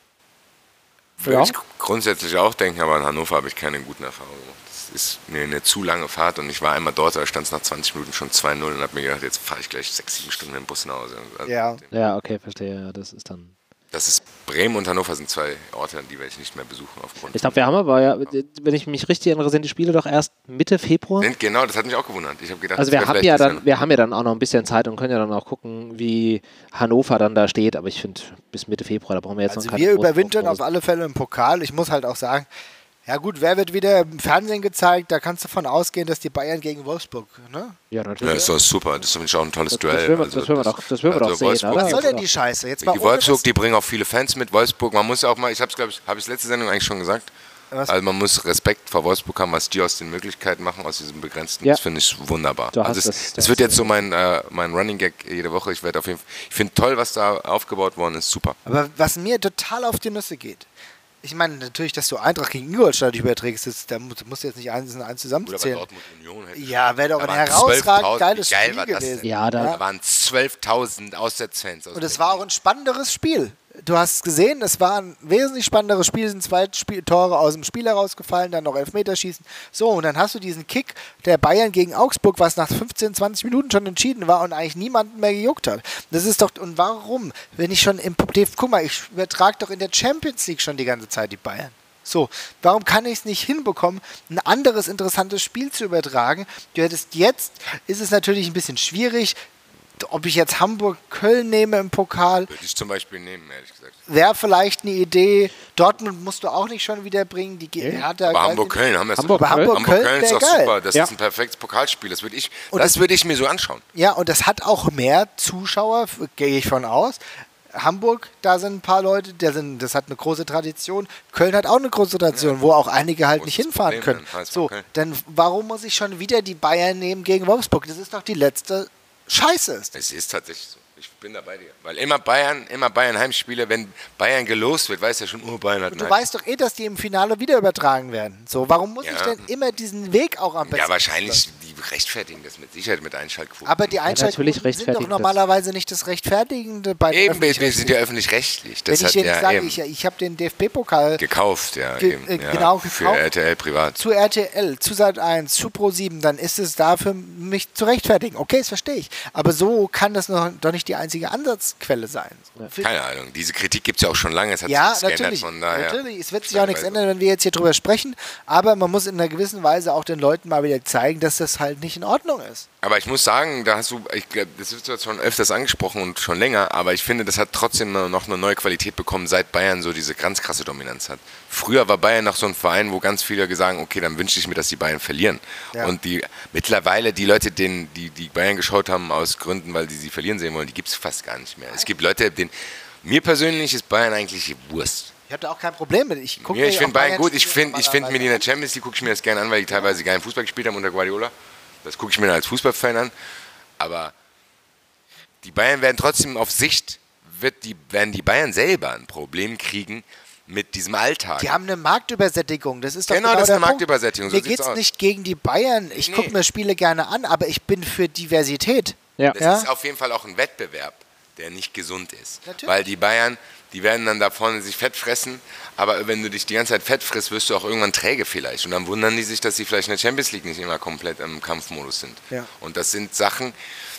Würde Ja. ich grundsätzlich auch denken, aber in Hannover habe ich keine guten Erfahrungen gemacht. Das ist mir eine zu lange Fahrt und ich war einmal dort, da stand es nach zwanzig Minuten schon zwei null und habe mir gedacht, jetzt fahre ich gleich sechs, sieben Stunden mit dem Bus nach Hause. Also Ja. Ja, okay, verstehe. Ja, das ist dann. Das ist Bremen und Hannover sind zwei Orte, die werde ich nicht mehr besuchen aufgrund. Ich glaube, wir haben aber ja, wenn ich mich richtig erinnere, sind die Spiele doch erst Mitte Februar. Sind, genau, das hat mich auch gewundert. Ich habe gedacht, Also das wir wäre haben vielleicht ja dieses dann, wir haben ja dann auch noch ein bisschen Zeit und können ja dann auch gucken, wie Hannover dann da steht. Aber ich finde, bis Mitte Februar, da brauchen wir jetzt Also noch keine wir große überwintern auf Prognose. alle Fälle im Pokal. Ich muss halt auch sagen, ja gut, wer wird wieder im Fernsehen gezeigt? Da kannst du davon ausgehen, dass die Bayern gegen Wolfsburg, ne? Ja, Ja, natürlich. ist doch super. Das finde ich auch ein tolles Das, Duell. das, will man, Also das will man doch, das will man also doch sehen, Wolfsburg, oder? Was soll Ja, denn die Scheiße? Jetzt mal Die ohne Wolfsburg, Witz. die bringen auch viele Fans mit. Wolfsburg, man muss ja auch mal, ich habe es glaube ich, habe ich letzte Sendung eigentlich schon gesagt. Was? Also man muss Respekt vor Wolfsburg haben, was die aus den Möglichkeiten machen, aus diesem Begrenzten. Ja. Das finde ich wunderbar. Du hast Also das- das, du das hast wird das jetzt so mein, äh, mein Running Gag jede Woche. Ich werde auf jeden Fall, ich finde toll, was da aufgebaut worden ist. Super. Aber was mir total auf die Nüsse geht, ich meine natürlich, dass du Eintracht gegen Ingolstadt überträgst, das, da musst du jetzt nicht eins und eins zusammenzählen. Union hätte Ja, wäre doch Da ein waren herausragend zwölftausend. geiles Wie geil Spiel war das gewesen. denn? Ja, da- Da waren zwölftausend Auswärtsfans. Aus Und es Berlin. war auch ein spannenderes Spiel. Du hast es gesehen, es war ein wesentlich spannenderes Spiel, es sind zwei Spiel Tore aus dem Spiel herausgefallen, dann noch Elfmeterschießen. So, und dann hast du diesen Kick der Bayern gegen Augsburg, was nach fünfzehn, zwanzig Minuten schon entschieden war und eigentlich niemanden mehr gejuckt hat. Das ist doch, und warum? Wenn ich schon im, guck mal, ich übertrage doch in der Champions League schon die ganze Zeit die Bayern. So, warum kann ich es nicht hinbekommen, ein anderes interessantes Spiel zu übertragen? Du hättest jetzt, ist es natürlich ein bisschen schwierig, ob ich jetzt Hamburg-Köln nehme im Pokal, Würde ich zum Beispiel nehmen, ehrlich gesagt. wäre vielleicht eine Idee. Dortmund musst du auch nicht schon wieder bringen. Die Okay. hat da Aber Hamburg-Köln haben wir es Hamburg- doch. Aber Hamburg-Köln Hamburg-Köln ist wäre doch geil. super. Das Ja. ist ein perfektes Pokalspiel. Das würde ich, Und das das- würde ich mir so anschauen. Ja, und das hat auch mehr Zuschauer, f- gehe ich von aus. Hamburg, da sind ein paar Leute, der sind, das hat eine große Tradition. Köln hat auch eine große Tradition, wo auch einige halt nicht Großes hinfahren Problem, können. dann heißt So, Köln. dann warum muss ich schon wieder die Bayern nehmen gegen Wolfsburg? Das ist doch die letzte Scheiße. Ist das. Es ist tatsächlich so. Ich bin da bei dir. Weil immer Bayern, immer Bayern Heimspiele, wenn Bayern gelost wird, weiß ja schon, oh, Bayern hat Und du einen weißt doch eh, dass die im Finale wieder übertragen werden. So, warum muss Ja. ich denn immer diesen Weg auch am besten? Ja, wahrscheinlich, die rechtfertigen das mit Sicherheit mit Einschaltquoten. Aber die natürlich Einschaltquoten sind doch rechtfertigen das. normalerweise nicht das Rechtfertigende bei den Eben, wir, wir Öffentlich-Rechtlichen. sind ja öffentlich-rechtlich. Das Wenn ich hat denen ja sage, eben ich, ich habe den D F B-Pokal gekauft, ja, Ge- eben, äh, ja, genau, für gekauft. R T L privat. zu R T L, zu Sat eins, zu Pro sieben, dann ist es da für mich zu rechtfertigen. Okay, das verstehe ich. Aber so kann das noch, doch nicht die einzige Ansatzquelle sein. Für- Keine Ahnung, diese Kritik gibt es ja auch schon lange. Es hat Ja, sich geändert, natürlich, von daher. natürlich. Es wird sich auch nichts Also, ändern, wenn wir jetzt hier drüber sprechen. Aber man muss in einer gewissen Weise auch den Leuten mal wieder zeigen, dass das halt nicht in Ordnung ist. Aber ich muss sagen, da hast du, ich glaub, das wird zwar schon öfters angesprochen und schon länger, aber ich finde, das hat trotzdem noch eine neue Qualität bekommen, seit Bayern so diese ganz krasse Dominanz hat. Früher war Bayern noch so ein Verein, wo ganz viele gesagt haben, okay, dann wünsche ich mir, dass die Bayern verlieren. Ja. Und die mittlerweile, die Leute, denen, die die Bayern geschaut haben aus Gründen, weil die sie verlieren sehen wollen, die gibt es fast gar nicht mehr. Es gibt Leute, denen, mir persönlich ist Bayern eigentlich Wurst. Ich habe da auch kein Problem mit. Ich, guck Ja, mir ich auch finde Bayern gut. Ich Bayern-Spiele finde ich find mir die in der Champions League, gucke ich mir das gerne an, weil die teilweise geilen Fußball gespielt haben unter Guardiola. Das gucke ich mir dann als Fußballfan an. Aber die Bayern werden trotzdem auf Sicht, wird die, werden die Bayern selber ein Problem kriegen mit diesem Alltag. Die haben eine Marktübersättigung. Das ist doch Genau, genau, das ist der eine Punkt. Marktübersättigung, so Mir sieht's geht es aus. nicht gegen die Bayern. Ich Nee. gucke mir Spiele gerne an, aber ich bin für Diversität. Ja. Das Ja? ist auf jeden Fall auch ein Wettbewerb, der nicht gesund ist. Natürlich. Weil die Bayern, die werden dann da vorne sich fett fressen, aber wenn du dich die ganze Zeit fett frisst, wirst du auch irgendwann träge vielleicht. Und dann wundern die sich, dass sie vielleicht in der Champions League nicht immer komplett im Kampfmodus sind. Ja. Und das sind Sachen,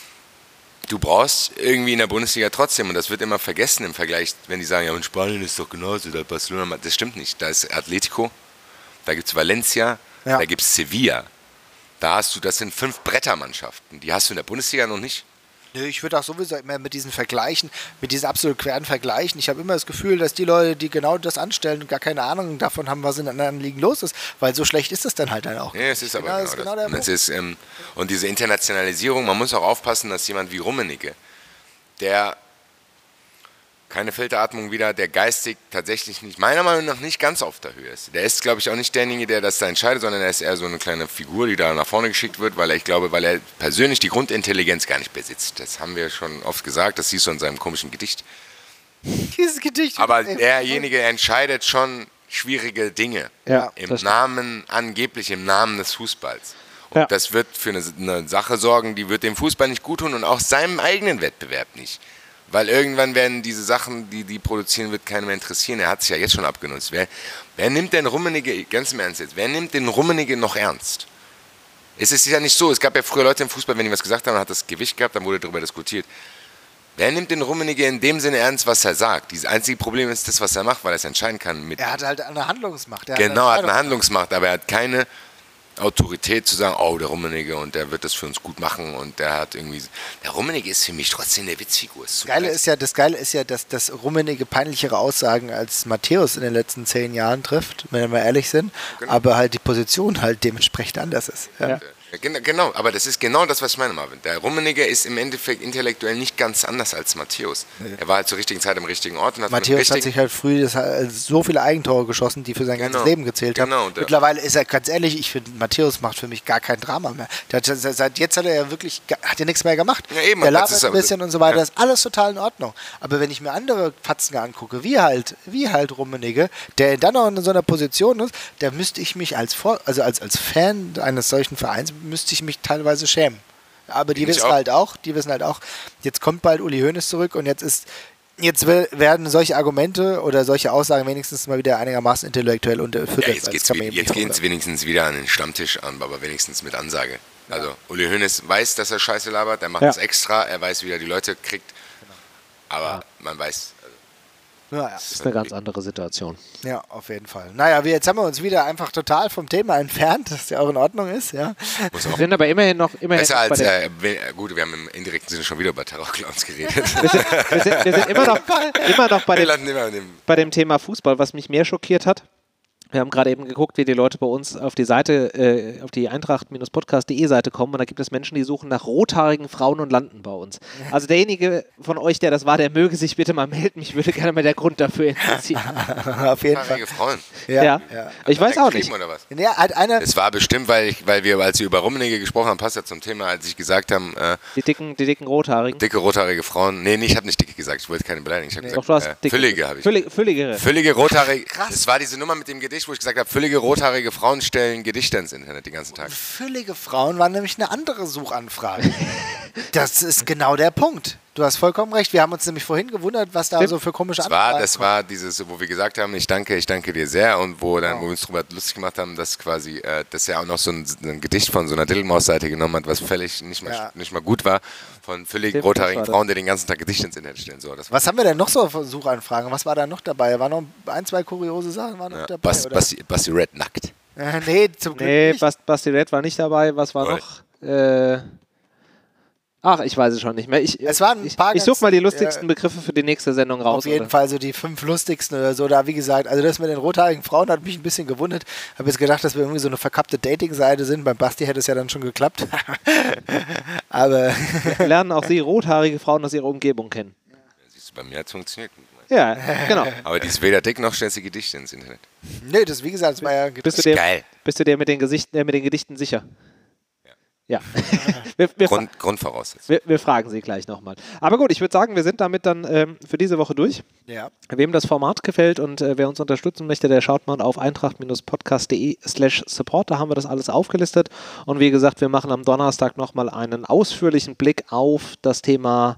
du brauchst irgendwie in der Bundesliga trotzdem, und das wird immer vergessen im Vergleich, wenn die sagen, ja, in Spanien ist doch genauso, da Barcelona, das stimmt nicht. Da ist Atletico, da gibt es Valencia, Ja. da gibt es Sevilla. Da hast du, das sind fünf Brettermannschaften, die hast du in der Bundesliga noch nicht. Nö, ich würde auch sowieso immer mit diesen Vergleichen, mit diesen absolut queren Vergleichen, ich habe immer das Gefühl, dass die Leute, die genau das anstellen und gar keine Ahnung davon haben, was in anderen Ligen los ist, weil so schlecht ist es dann halt dann auch. Ja, es ist aber Genau, genau, das ist das. genau der und, es Punkt. ist, ähm, und diese Internationalisierung, man muss auch aufpassen, dass jemand wie Rummenigge, der keine Filteratmung wieder, der geistig tatsächlich nicht, meiner Meinung nach nicht ganz auf der Höhe ist. Der ist, glaube ich, auch nicht derjenige, der das da entscheidet, sondern er ist eher so eine kleine Figur, die da nach vorne geschickt wird, weil er, ich glaube, weil er persönlich die Grundintelligenz gar nicht besitzt. Das haben wir schon oft gesagt, das siehst du in seinem komischen Gedicht. Dieses Gedicht. Aber derjenige entscheidet schon schwierige Dinge. Ja, Im Namen, angeblich im Namen des Fußballs. Und Ja. das wird für eine, eine Sache sorgen, die wird dem Fußball nicht gut tun und auch seinem eigenen Wettbewerb nicht. Weil irgendwann werden diese Sachen, die die produzieren, wird keinen mehr interessieren. Er hat es ja jetzt schon abgenutzt. Wer, wer nimmt denn Rummenigge, ganz im Ernst jetzt, wer nimmt den Rummenigge noch ernst? Es ist ja nicht so, es gab ja früher Leute im Fußball, wenn die was gesagt haben, hat das Gewicht gehabt, dann wurde darüber diskutiert. Wer nimmt den Rummenigge in dem Sinne ernst, was er sagt? Das einzige Problem ist das, was er macht, weil er es entscheiden kann. Mit Er hat halt eine Handlungsmacht. Er genau, er hat eine eine Handlungsmacht, aber er hat keine Autorität zu sagen, oh, der Rummenigge und der wird das für uns gut machen und der hat irgendwie, der Rummenigge ist für mich trotzdem eine Witzfigur. Ist so Geile geil. ist ja, das Geile ist ja, dass das Rummenigge peinlichere Aussagen als Matthäus in den letzten zehn Jahren trifft, wenn wir ehrlich sind, Genau. aber halt die Position halt dementsprechend anders ist. Ja. Ja. Ja, gen- genau, aber das ist genau das, was ich meine, Marvin. Der Rummenigge ist im Endeffekt intellektuell nicht ganz anders als Matthäus. Er war halt zur richtigen Zeit am richtigen Ort und hat mit Matthäus hat richtigen- sich halt früh das, äh, so viele Eigentore geschossen, die für sein Genau. ganzes Leben gezählt haben. Genau, und der- Mittlerweile ist er, ganz ehrlich, ich finde, Matthäus macht für mich gar kein Drama mehr. Der hat, seit jetzt hat er ja wirklich, ga- hat ja nichts mehr gemacht. Ja, eben, der und das labert ist ein aber- bisschen und so weiter, ja. das ist alles total in Ordnung. Aber wenn ich mir andere Fatzen angucke, wie halt, wie halt Rummenigge, der dann noch in so einer Position ist, da müsste ich mich als, Vor also als, als Fan eines solchen Vereins, müsste ich mich teilweise schämen. Aber die Bin ich wissen auch. halt auch, die wissen halt auch, jetzt kommt bald Uli Hoeneß zurück und jetzt ist, jetzt will- werden solche Argumente oder solche Aussagen wenigstens mal wieder einigermaßen intellektuell unterfüttert. Ja, jetzt als geht's, kann man wie- eben jetzt nicht geht's wenigstens wieder an den Stammtisch an, aber wenigstens mit Ansage. Also Uli Hoeneß weiß, dass er Scheiße labert, er macht Ja. es extra, er weiß, wie er die Leute kriegt, aber man weiß, also, Ja, ja. Das ist eine ganz andere Situation. ja, auf jeden Fall. Naja, wir, jetzt haben wir uns wieder einfach total vom Thema entfernt, was ja auch in Ordnung ist. Ja. muss Wir auch sind aber immerhin noch, immerhin besser noch bei als, der, äh, we- äh, gut, wir haben im indirekten Sinne schon wieder über Terrorclowns geredet. wir, sind, wir, sind, wir sind immer noch, immer noch bei Wir dem, landen immer an dem, bei dem Thema Fußball, was mich mehr schockiert hat. Wir haben gerade eben geguckt, wie die Leute bei uns auf die Seite, äh, auf die Eintracht-Podcast punkt de Seite kommen und da gibt es Menschen, die suchen nach rothaarigen Frauen und landen bei uns. Also derjenige von euch, der das war, der möge sich bitte mal melden. Mich würde gerne mal der Grund dafür interessieren. auf jeden Fall. haarige Frauen. Ja, ja. ich weiß Hat er auch geschrieben nicht. Oder was? Ja, hat einer, Es war bestimmt, weil, ich, weil wir, als wir über Rummenigge gesprochen haben, passt ja zum Thema, als ich gesagt haben, äh, Die dicken, die dicken rothaarigen. dicke, rothaarige Frauen. Nee, nee, ich habe nicht dicke gesagt, ich wollte keine beleidigen. Ich habe Doch, du hast gesagt, äh, dicke. füllige habe ich. Füllig, fülligere. Füllige, rothaarige. Das war diese Nummer mit dem Gedicht, wo ich gesagt habe, füllige, rothaarige Frauen stellen Gedichte ins Internet den ganzen Tag. füllige Frauen war nämlich eine andere Suchanfrage. Das ist genau der Punkt. Du hast vollkommen recht. Wir haben uns nämlich vorhin gewundert, was da Stimmt. so für komische Das war, Anfragen das war dieses, wo wir gesagt haben, ich danke, ich danke dir sehr und wo, dann, wo wir uns darüber lustig gemacht haben, dass quasi, äh, dass er auch noch so ein, ein Gedicht von so einer Diddelmaus-Seite genommen hat, was völlig nicht mal, Ja. nicht mal gut war, von völlig Stimmt, rothaarigen das war Frauen, die den ganzen Tag Gedichte ins Internet stellen. So, das war, Was haben wir denn noch so für Suchanfragen? Was war da noch dabei? War noch ein, zwei kuriose Sachen waren noch ja, dabei? Bas, oder? Basti, Basti Red nackt. Äh, nee, zum Glück Nee, nicht. Bast Basti Red war nicht dabei. Was war Toll. noch? Äh, ach, ich weiß es schon nicht mehr. Ich, Es waren ein ich, paar ich suche ganz- mal die lustigsten ja. Begriffe für die nächste Sendung raus. Auf jeden oder? Fall so die fünf lustigsten oder so. Da, wie gesagt, also das mit den rothaarigen Frauen hat mich ein bisschen gewundert. Habe jetzt gedacht, dass wir irgendwie so eine verkappte Dating-Seite sind. Beim Basti hätte es ja dann schon geklappt. Aber Wir lernen auch Sie rothaarige Frauen aus Ihrer Umgebung kennen. Siehst du, bei mir hat es funktioniert. Ja, genau. Aber die ist weder dick noch stellt sie Gedichte ins Internet. nee, das wie gesagt, das war ja Bist du ist dir, geil. bist du dir mit den, Gesichten, äh, mit den Gedichten sicher? Ja. wir, wir, fra Grund, Grundvoraussetzung. wir, wir fragen Sie gleich nochmal. Aber gut, ich würde sagen, wir sind damit dann ähm, für diese Woche durch. ja. Wem das Format gefällt und äh, wer uns unterstützen möchte, der schaut mal auf eintracht-podcast punkt de slash support. Da haben wir das alles aufgelistet. Und wie gesagt, wir machen am Donnerstag nochmal einen ausführlichen Blick auf das Thema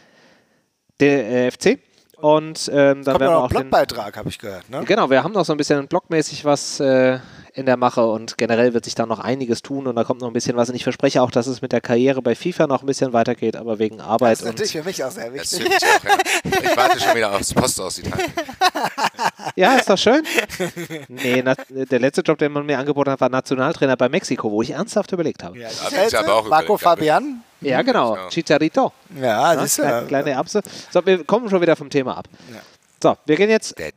der äh, F C. Und ähm, dann Kommt werden wir noch auch ein den, Blogbeitrag, habe ich gehört. Ne? Genau, wir haben noch so ein bisschen blogmäßig was äh, in der Mache und generell wird sich da noch einiges tun und da kommt noch ein bisschen was. Und ich verspreche auch, dass es mit der Karriere bei FIFA noch ein bisschen weitergeht, aber wegen Arbeit Das ist natürlich und für mich auch sehr Das wichtig. fühlt mich auch, ja. Ich warte schon wieder aufs Post aus Italien. ja, ist doch schön. Nee, na, der letzte Job, den man mir angeboten hat, war Nationaltrainer bei Mexiko, wo ich ernsthaft überlegt habe. Ja, hab das ich hältst aber du? auch Marco überlegt, aber- Fabian? Ja, genau. Ja. Chicharito. Ja, Ja, siehst du. kleine, kleine Erbse. So, wir kommen schon wieder vom Thema ab. Ja. So, wir gehen jetzt. Der,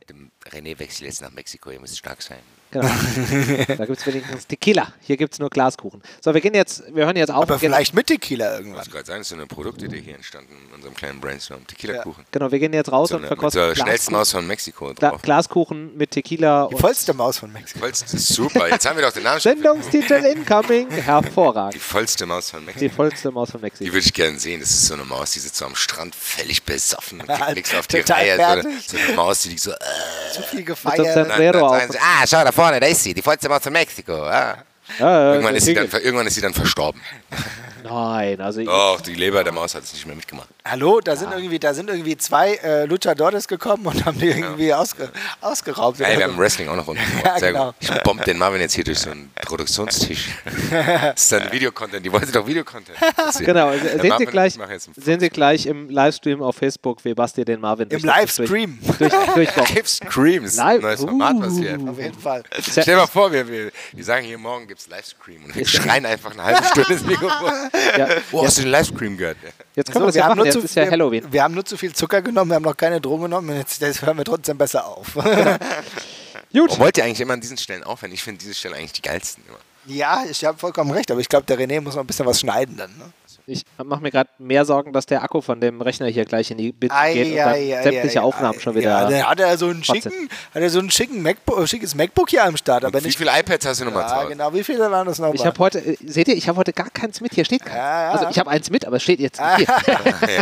René wechselt jetzt nach Mexiko, ihr müsst stark sein. Genau. Da gibt es wenigstens Tequila. Hier gibt es nur Glaskuchen. So, wir gehen jetzt, wir hören jetzt auf. Aber vielleicht mit Tequila Ich irgendwann. wollte gerade sagen, es ist so eine Produktidee hier entstanden in unserem kleinen Brainstorm. Tequila-Kuchen. Genau, wir gehen jetzt raus So und eine, mit verkosten der schnellsten Glaskuchen, Maus von Mexiko Gla drauf. Glaskuchen mit Tequila Die und vollste Maus von Mexiko. Vollst, das ist super. Jetzt haben wir doch den Namen schon. Sendungstitel incoming. Die Hervorragend. vollste Maus von Die Mexiko. vollste Maus von Die Mexiko. würde ich gerne sehen. Das ist so eine Maus, die sitzt so am Strand, völlig besoffen und Ja, kriegt nichts auf die total Reihe. So eine, fertig. so eine Maus, die liegt so. Äh, Zu viel Mit so gefeiert. einem Sombrero sagen auf. sie, ah, schau da vorne, da ist sie, die vollste Maus von Mexiko. Ah. Ja, Irgendwann, ja, ist sie dann, Tegel. ver- irgendwann ist sie dann verstorben. Nein, also ich, Doch, die Leber der Maus hat es nicht mehr mitgemacht. Hallo, da sind irgendwie, da sind irgendwie zwei äh, Luchadores gekommen und haben die irgendwie ausge, ausgeraubt. Ey, wir haben Wrestling auch noch unten. Ja, Sehr genau. gut. Ich bomb den Marvin jetzt hier durch so einen Produktionstisch. Das ist dann Videocontent. Die wollte doch Videocontent. genau. Der Sehen Sie, Marvin, gleich, ich mach jetzt einen sehen Sie gleich im Livestream auf Facebook, wie Basti den Marvin Im durch das Livestream. Durch, durch, durchboxt. Livestream ist Live- ein neues Format, was wir. Auf jeden Fall. Stell dir mal vor, wir, wir, wir sagen hier morgen gibt es Livestream und wir schreien einfach eine halbe Stunde ins Mikrofon. Ja, Wo hast du den Livestream gehört? jetzt können So, wir das ja machen, nur jetzt zu, ist ja wir, Halloween. wir haben nur zu viel Zucker genommen, wir haben noch keine Drogen genommen und jetzt, jetzt hören wir trotzdem besser auf. Gut. Warum wollt ihr eigentlich immer an diesen Stellen aufhören? Ich finde diese Stellen eigentlich die geilsten immer. Ja, ich habe vollkommen recht, aber ich glaube, der René muss noch ein bisschen was schneiden dann. Ne? Ich mache mir gerade mehr Sorgen, dass der Akku von dem Rechner hier gleich in die Bit Ei, geht und ei, dann ei, sämtliche ei, Aufnahmen ei. schon wieder. Ja, dann hat er so einen trotzdem. schicken, hat er so einen schicken MacBook, schickes MacBook hier am Start, aber Wie nicht. viele iPads hast du nochmal zu Ja, Hause? genau. Wie viele waren das nochmal? Ich habe heute, äh, seht ihr, ich habe heute gar keins mit. Hier steht keins. Ja, ja. Also ich habe eins mit, aber es steht jetzt nicht hier.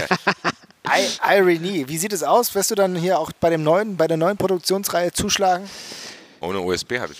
I- Irony. Wie sieht es aus? Wirst du dann hier auch bei dem neuen, bei der neuen Produktionsreihe zuschlagen? Ohne U S B habe ich.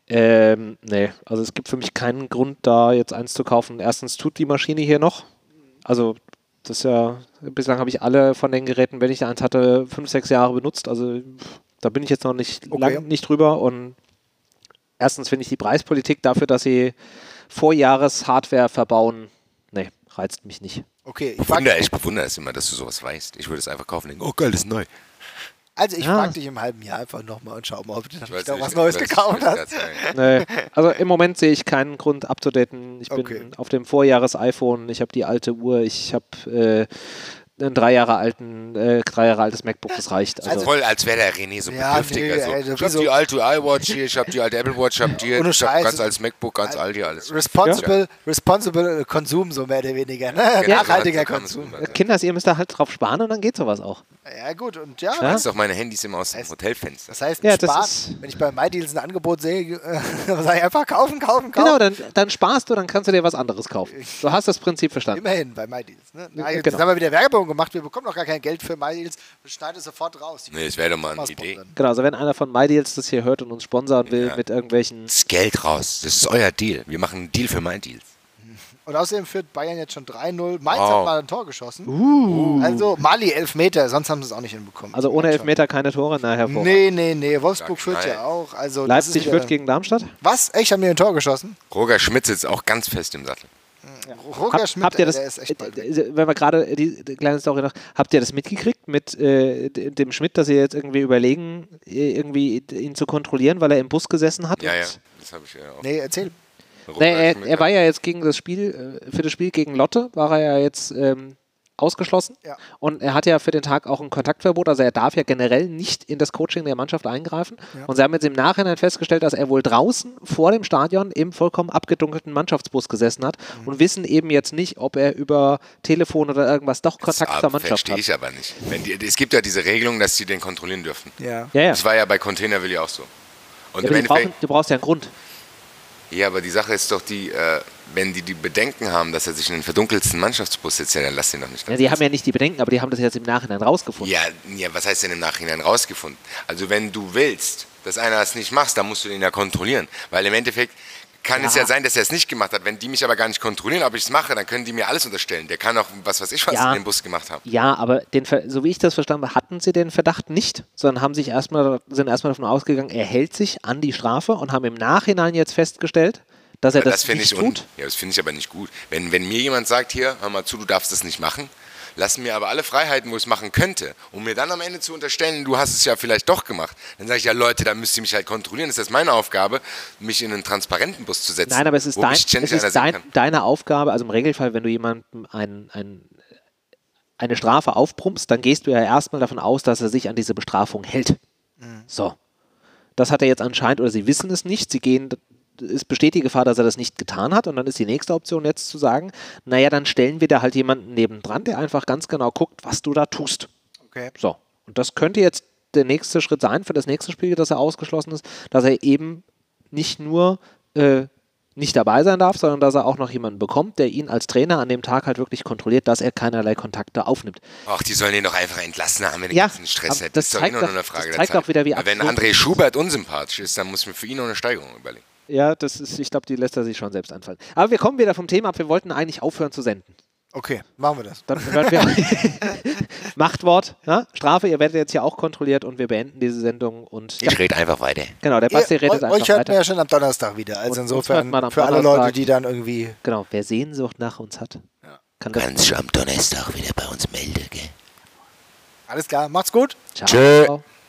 ähm, nee, also es gibt für mich keinen Grund, da jetzt eins zu kaufen. Erstens tut die Maschine hier noch. Also das ist ja, bislang habe ich alle von den Geräten, wenn ich da eins hatte, fünf, sechs Jahre benutzt. Also da bin ich jetzt noch nicht Okay. lang nicht drüber. Und erstens finde ich die Preispolitik dafür, dass sie Vorjahres-Hardware verbauen, nee, reizt mich nicht. Okay, ich frag, Bewundere, ich bewundere es immer, dass du sowas weißt. Ich würde es einfach kaufen und denken, oh geil, das ist neu. also ich Ja. frage dich im halben Jahr einfach nochmal und schau mal, ob du dann Ich weiß noch nicht, was Neues ich weiß- gekauft ich wollte hast. gerade sagen. Nee, also im Moment sehe ich keinen Grund abzudaten. Ich bin Okay. auf dem Vorjahres-iPhone, ich habe die alte Uhr, ich habe äh, einen drei Jahre alten, äh, drei Jahre altes MacBook, das reicht. Also, Voll, als wäre der René so Ja, bedürftig. nee, also, ey, ich habe wieso- die alte iWatch hier, ich habe die alte Apple Watch, ich habe die, Ohne ich habe Scheiß. ganz altes MacBook, ganz all die alles. Responsible, responsible Konsum, so mehr oder weniger. Ne? Genau, Nachhaltiger so kann man's Konsum. machen. Kinders, ihr müsst da halt drauf sparen und dann geht sowas auch. Ja gut, und ja, Ja. Du kannst doch meine Handys immer aus dem Heißt- Hotelfenster. das heißt, Ja, ja, das sparen. ist- Wenn ich bei MyDeals ein Angebot sehe, äh, sage ich einfach kaufen, kaufen, kaufen. Genau, dann, dann sparst du, dann kannst du dir was anderes kaufen. Du hast das Prinzip verstanden. Immerhin bei MyDeals. Ne? Na, jetzt Genau. haben wir wieder Werbung gemacht, wir bekommen doch gar kein Geld für MyDeals. Wir schneiden es sofort raus. Nee, das wäre doch mal eine Mal Idee. sponsern. Genau, also wenn einer von MyDeals das hier hört und uns sponsern will Ja. mit irgendwelchen. Das Geld raus, das ist euer Deal. Wir machen einen Deal für mein Deal. Und außerdem führt Bayern jetzt schon drei null. Mainz Wow. hat mal ein Tor geschossen. Also Mali Elfmeter, sonst haben sie es auch nicht hinbekommen. Also ohne Schon. Elfmeter keine Tore, na hervorragend. Nee, nee, nee. Wolfsburg Sag führt schnell. ja auch. Also, das Leipzig ist wieder- führt gegen Darmstadt. Was? Echt? Haben die ein Tor geschossen? Roger Schmidt sitzt auch ganz fest im Sattel. Roger Hab, Schmidt, habt ihr ey, das, der ist echt bald weg. äh, wenn wir gerade die, die kleine Story noch, habt ihr das mitgekriegt mit äh, d- dem Schmidt, dass sie jetzt irgendwie überlegen, äh, irgendwie ihn zu kontrollieren, weil er im Bus gesessen hat? Ja, und- ja, das habe ich ja auch. Nee, erzähl. Roger Nee, er, Schmidt er war ja jetzt gegen das Spiel, äh, für das Spiel gegen Lotte, war er ja jetzt ähm, ausgeschlossen. Ja. Und er hat ja für den Tag auch ein Kontaktverbot, also er darf ja generell nicht in das Coaching der Mannschaft eingreifen. Ja. Und sie haben jetzt im Nachhinein festgestellt, dass er wohl draußen vor dem Stadion im vollkommen abgedunkelten Mannschaftsbus gesessen hat Mhm. und wissen eben jetzt nicht, ob er über Telefon oder irgendwas doch Kontakt Das zur Mannschaft verstehe hat. ich aber nicht. Wenn die, es gibt ja diese Regelung, dass sie den kontrollieren dürfen. Ja. Ja, ja. Das war ja bei Container Willi auch so. Und Ja, im aber die brauchen, Endeffekt, du brauchst ja einen Grund. ja, aber die Sache ist doch die, äh, wenn die die Bedenken haben, dass er sich in den verdunkelsten Mannschaftsbus sitzt, ja, dann lass den doch nicht. Ja, die haben ja nicht die Bedenken, aber die haben das jetzt im Nachhinein rausgefunden. Ja, ja, was heißt denn im Nachhinein rausgefunden? Also wenn du willst, dass einer das nicht macht, dann musst du den ja kontrollieren. Weil im Endeffekt kann es Ja. ja sein, dass er es nicht gemacht hat. Wenn die mich aber gar nicht kontrollieren, ob ich es mache, dann können die mir alles unterstellen. Der kann auch, was weiß ich, was Ja. in den Bus gemacht haben. Ja, aber den, Ver- so wie ich das verstanden habe, hatten sie den Verdacht nicht, sondern haben sich erstmal, sind erstmal davon ausgegangen, er hält sich an die Strafe und haben im Nachhinein jetzt festgestellt, dass er Ja, das, finde nicht ich un- tut. Ja, das finde ich aber nicht gut. Wenn, wenn mir jemand sagt, hier, hör mal zu, du darfst das nicht machen, lassen mir aber alle Freiheiten, wo ich es machen könnte, um mir dann am Ende zu unterstellen, du hast es ja vielleicht doch gemacht, dann sage ich, ja Leute, dann müsst ihr mich halt kontrollieren. Das ist meine Aufgabe, mich in einen transparenten Bus zu setzen. Nein, aber es ist, wo dein, mich es ständig einer ist sehen dein, kann. deine Aufgabe, also im Regelfall, wenn du jemandem ein, ein, eine Strafe aufprumpst, dann gehst du ja erstmal davon aus, dass er sich an diese Bestrafung hält. So. das hat er jetzt anscheinend, oder sie wissen es nicht, sie gehen, es besteht die Gefahr, dass er das nicht getan hat und dann ist die nächste Option jetzt zu sagen, naja, dann stellen wir da halt jemanden nebendran, der einfach ganz genau guckt, was du da tust. Okay. So, und das könnte jetzt der nächste Schritt sein für das nächste Spiel, dass er ausgeschlossen ist, dass er eben nicht nur äh, nicht dabei sein darf, sondern dass er auch noch jemanden bekommt, der ihn als Trainer an dem Tag halt wirklich kontrolliert, dass er keinerlei Kontakte aufnimmt. Ach, die sollen ihn doch einfach entlassen haben, wenn Ja, er diesen Stress aber hätte. das Das ist doch zeigt eh nur doch- eine Frage das der zeigt Zeit. auch wieder, wie Aber wenn absurd- André Schubert unsympathisch ist, dann muss man für ihn noch eine Steigerung überlegen. Ja, das ist, ich glaube, die lässt er sich schon selbst einfallen. Aber wir kommen wieder vom Thema ab, wir wollten eigentlich aufhören zu senden. Okay, machen wir das. Dann hören wir Machtwort, ja? Strafe, ihr werdet jetzt hier auch kontrolliert und wir beenden diese Sendung und ja, Ich rede einfach weiter. genau, der Basti Ihr, redet eu- einfach euch hört weiter. man ja schon am Donnerstag wieder. Also Und uns hört man am insofern für alle Donnerstag. Leute, die dann irgendwie... Genau, wer Sehnsucht nach uns hat, kann das Kannst du am Donnerstag wieder bei uns melden, gell? Alles klar, macht's gut. Ciao. Tschö. Ciao.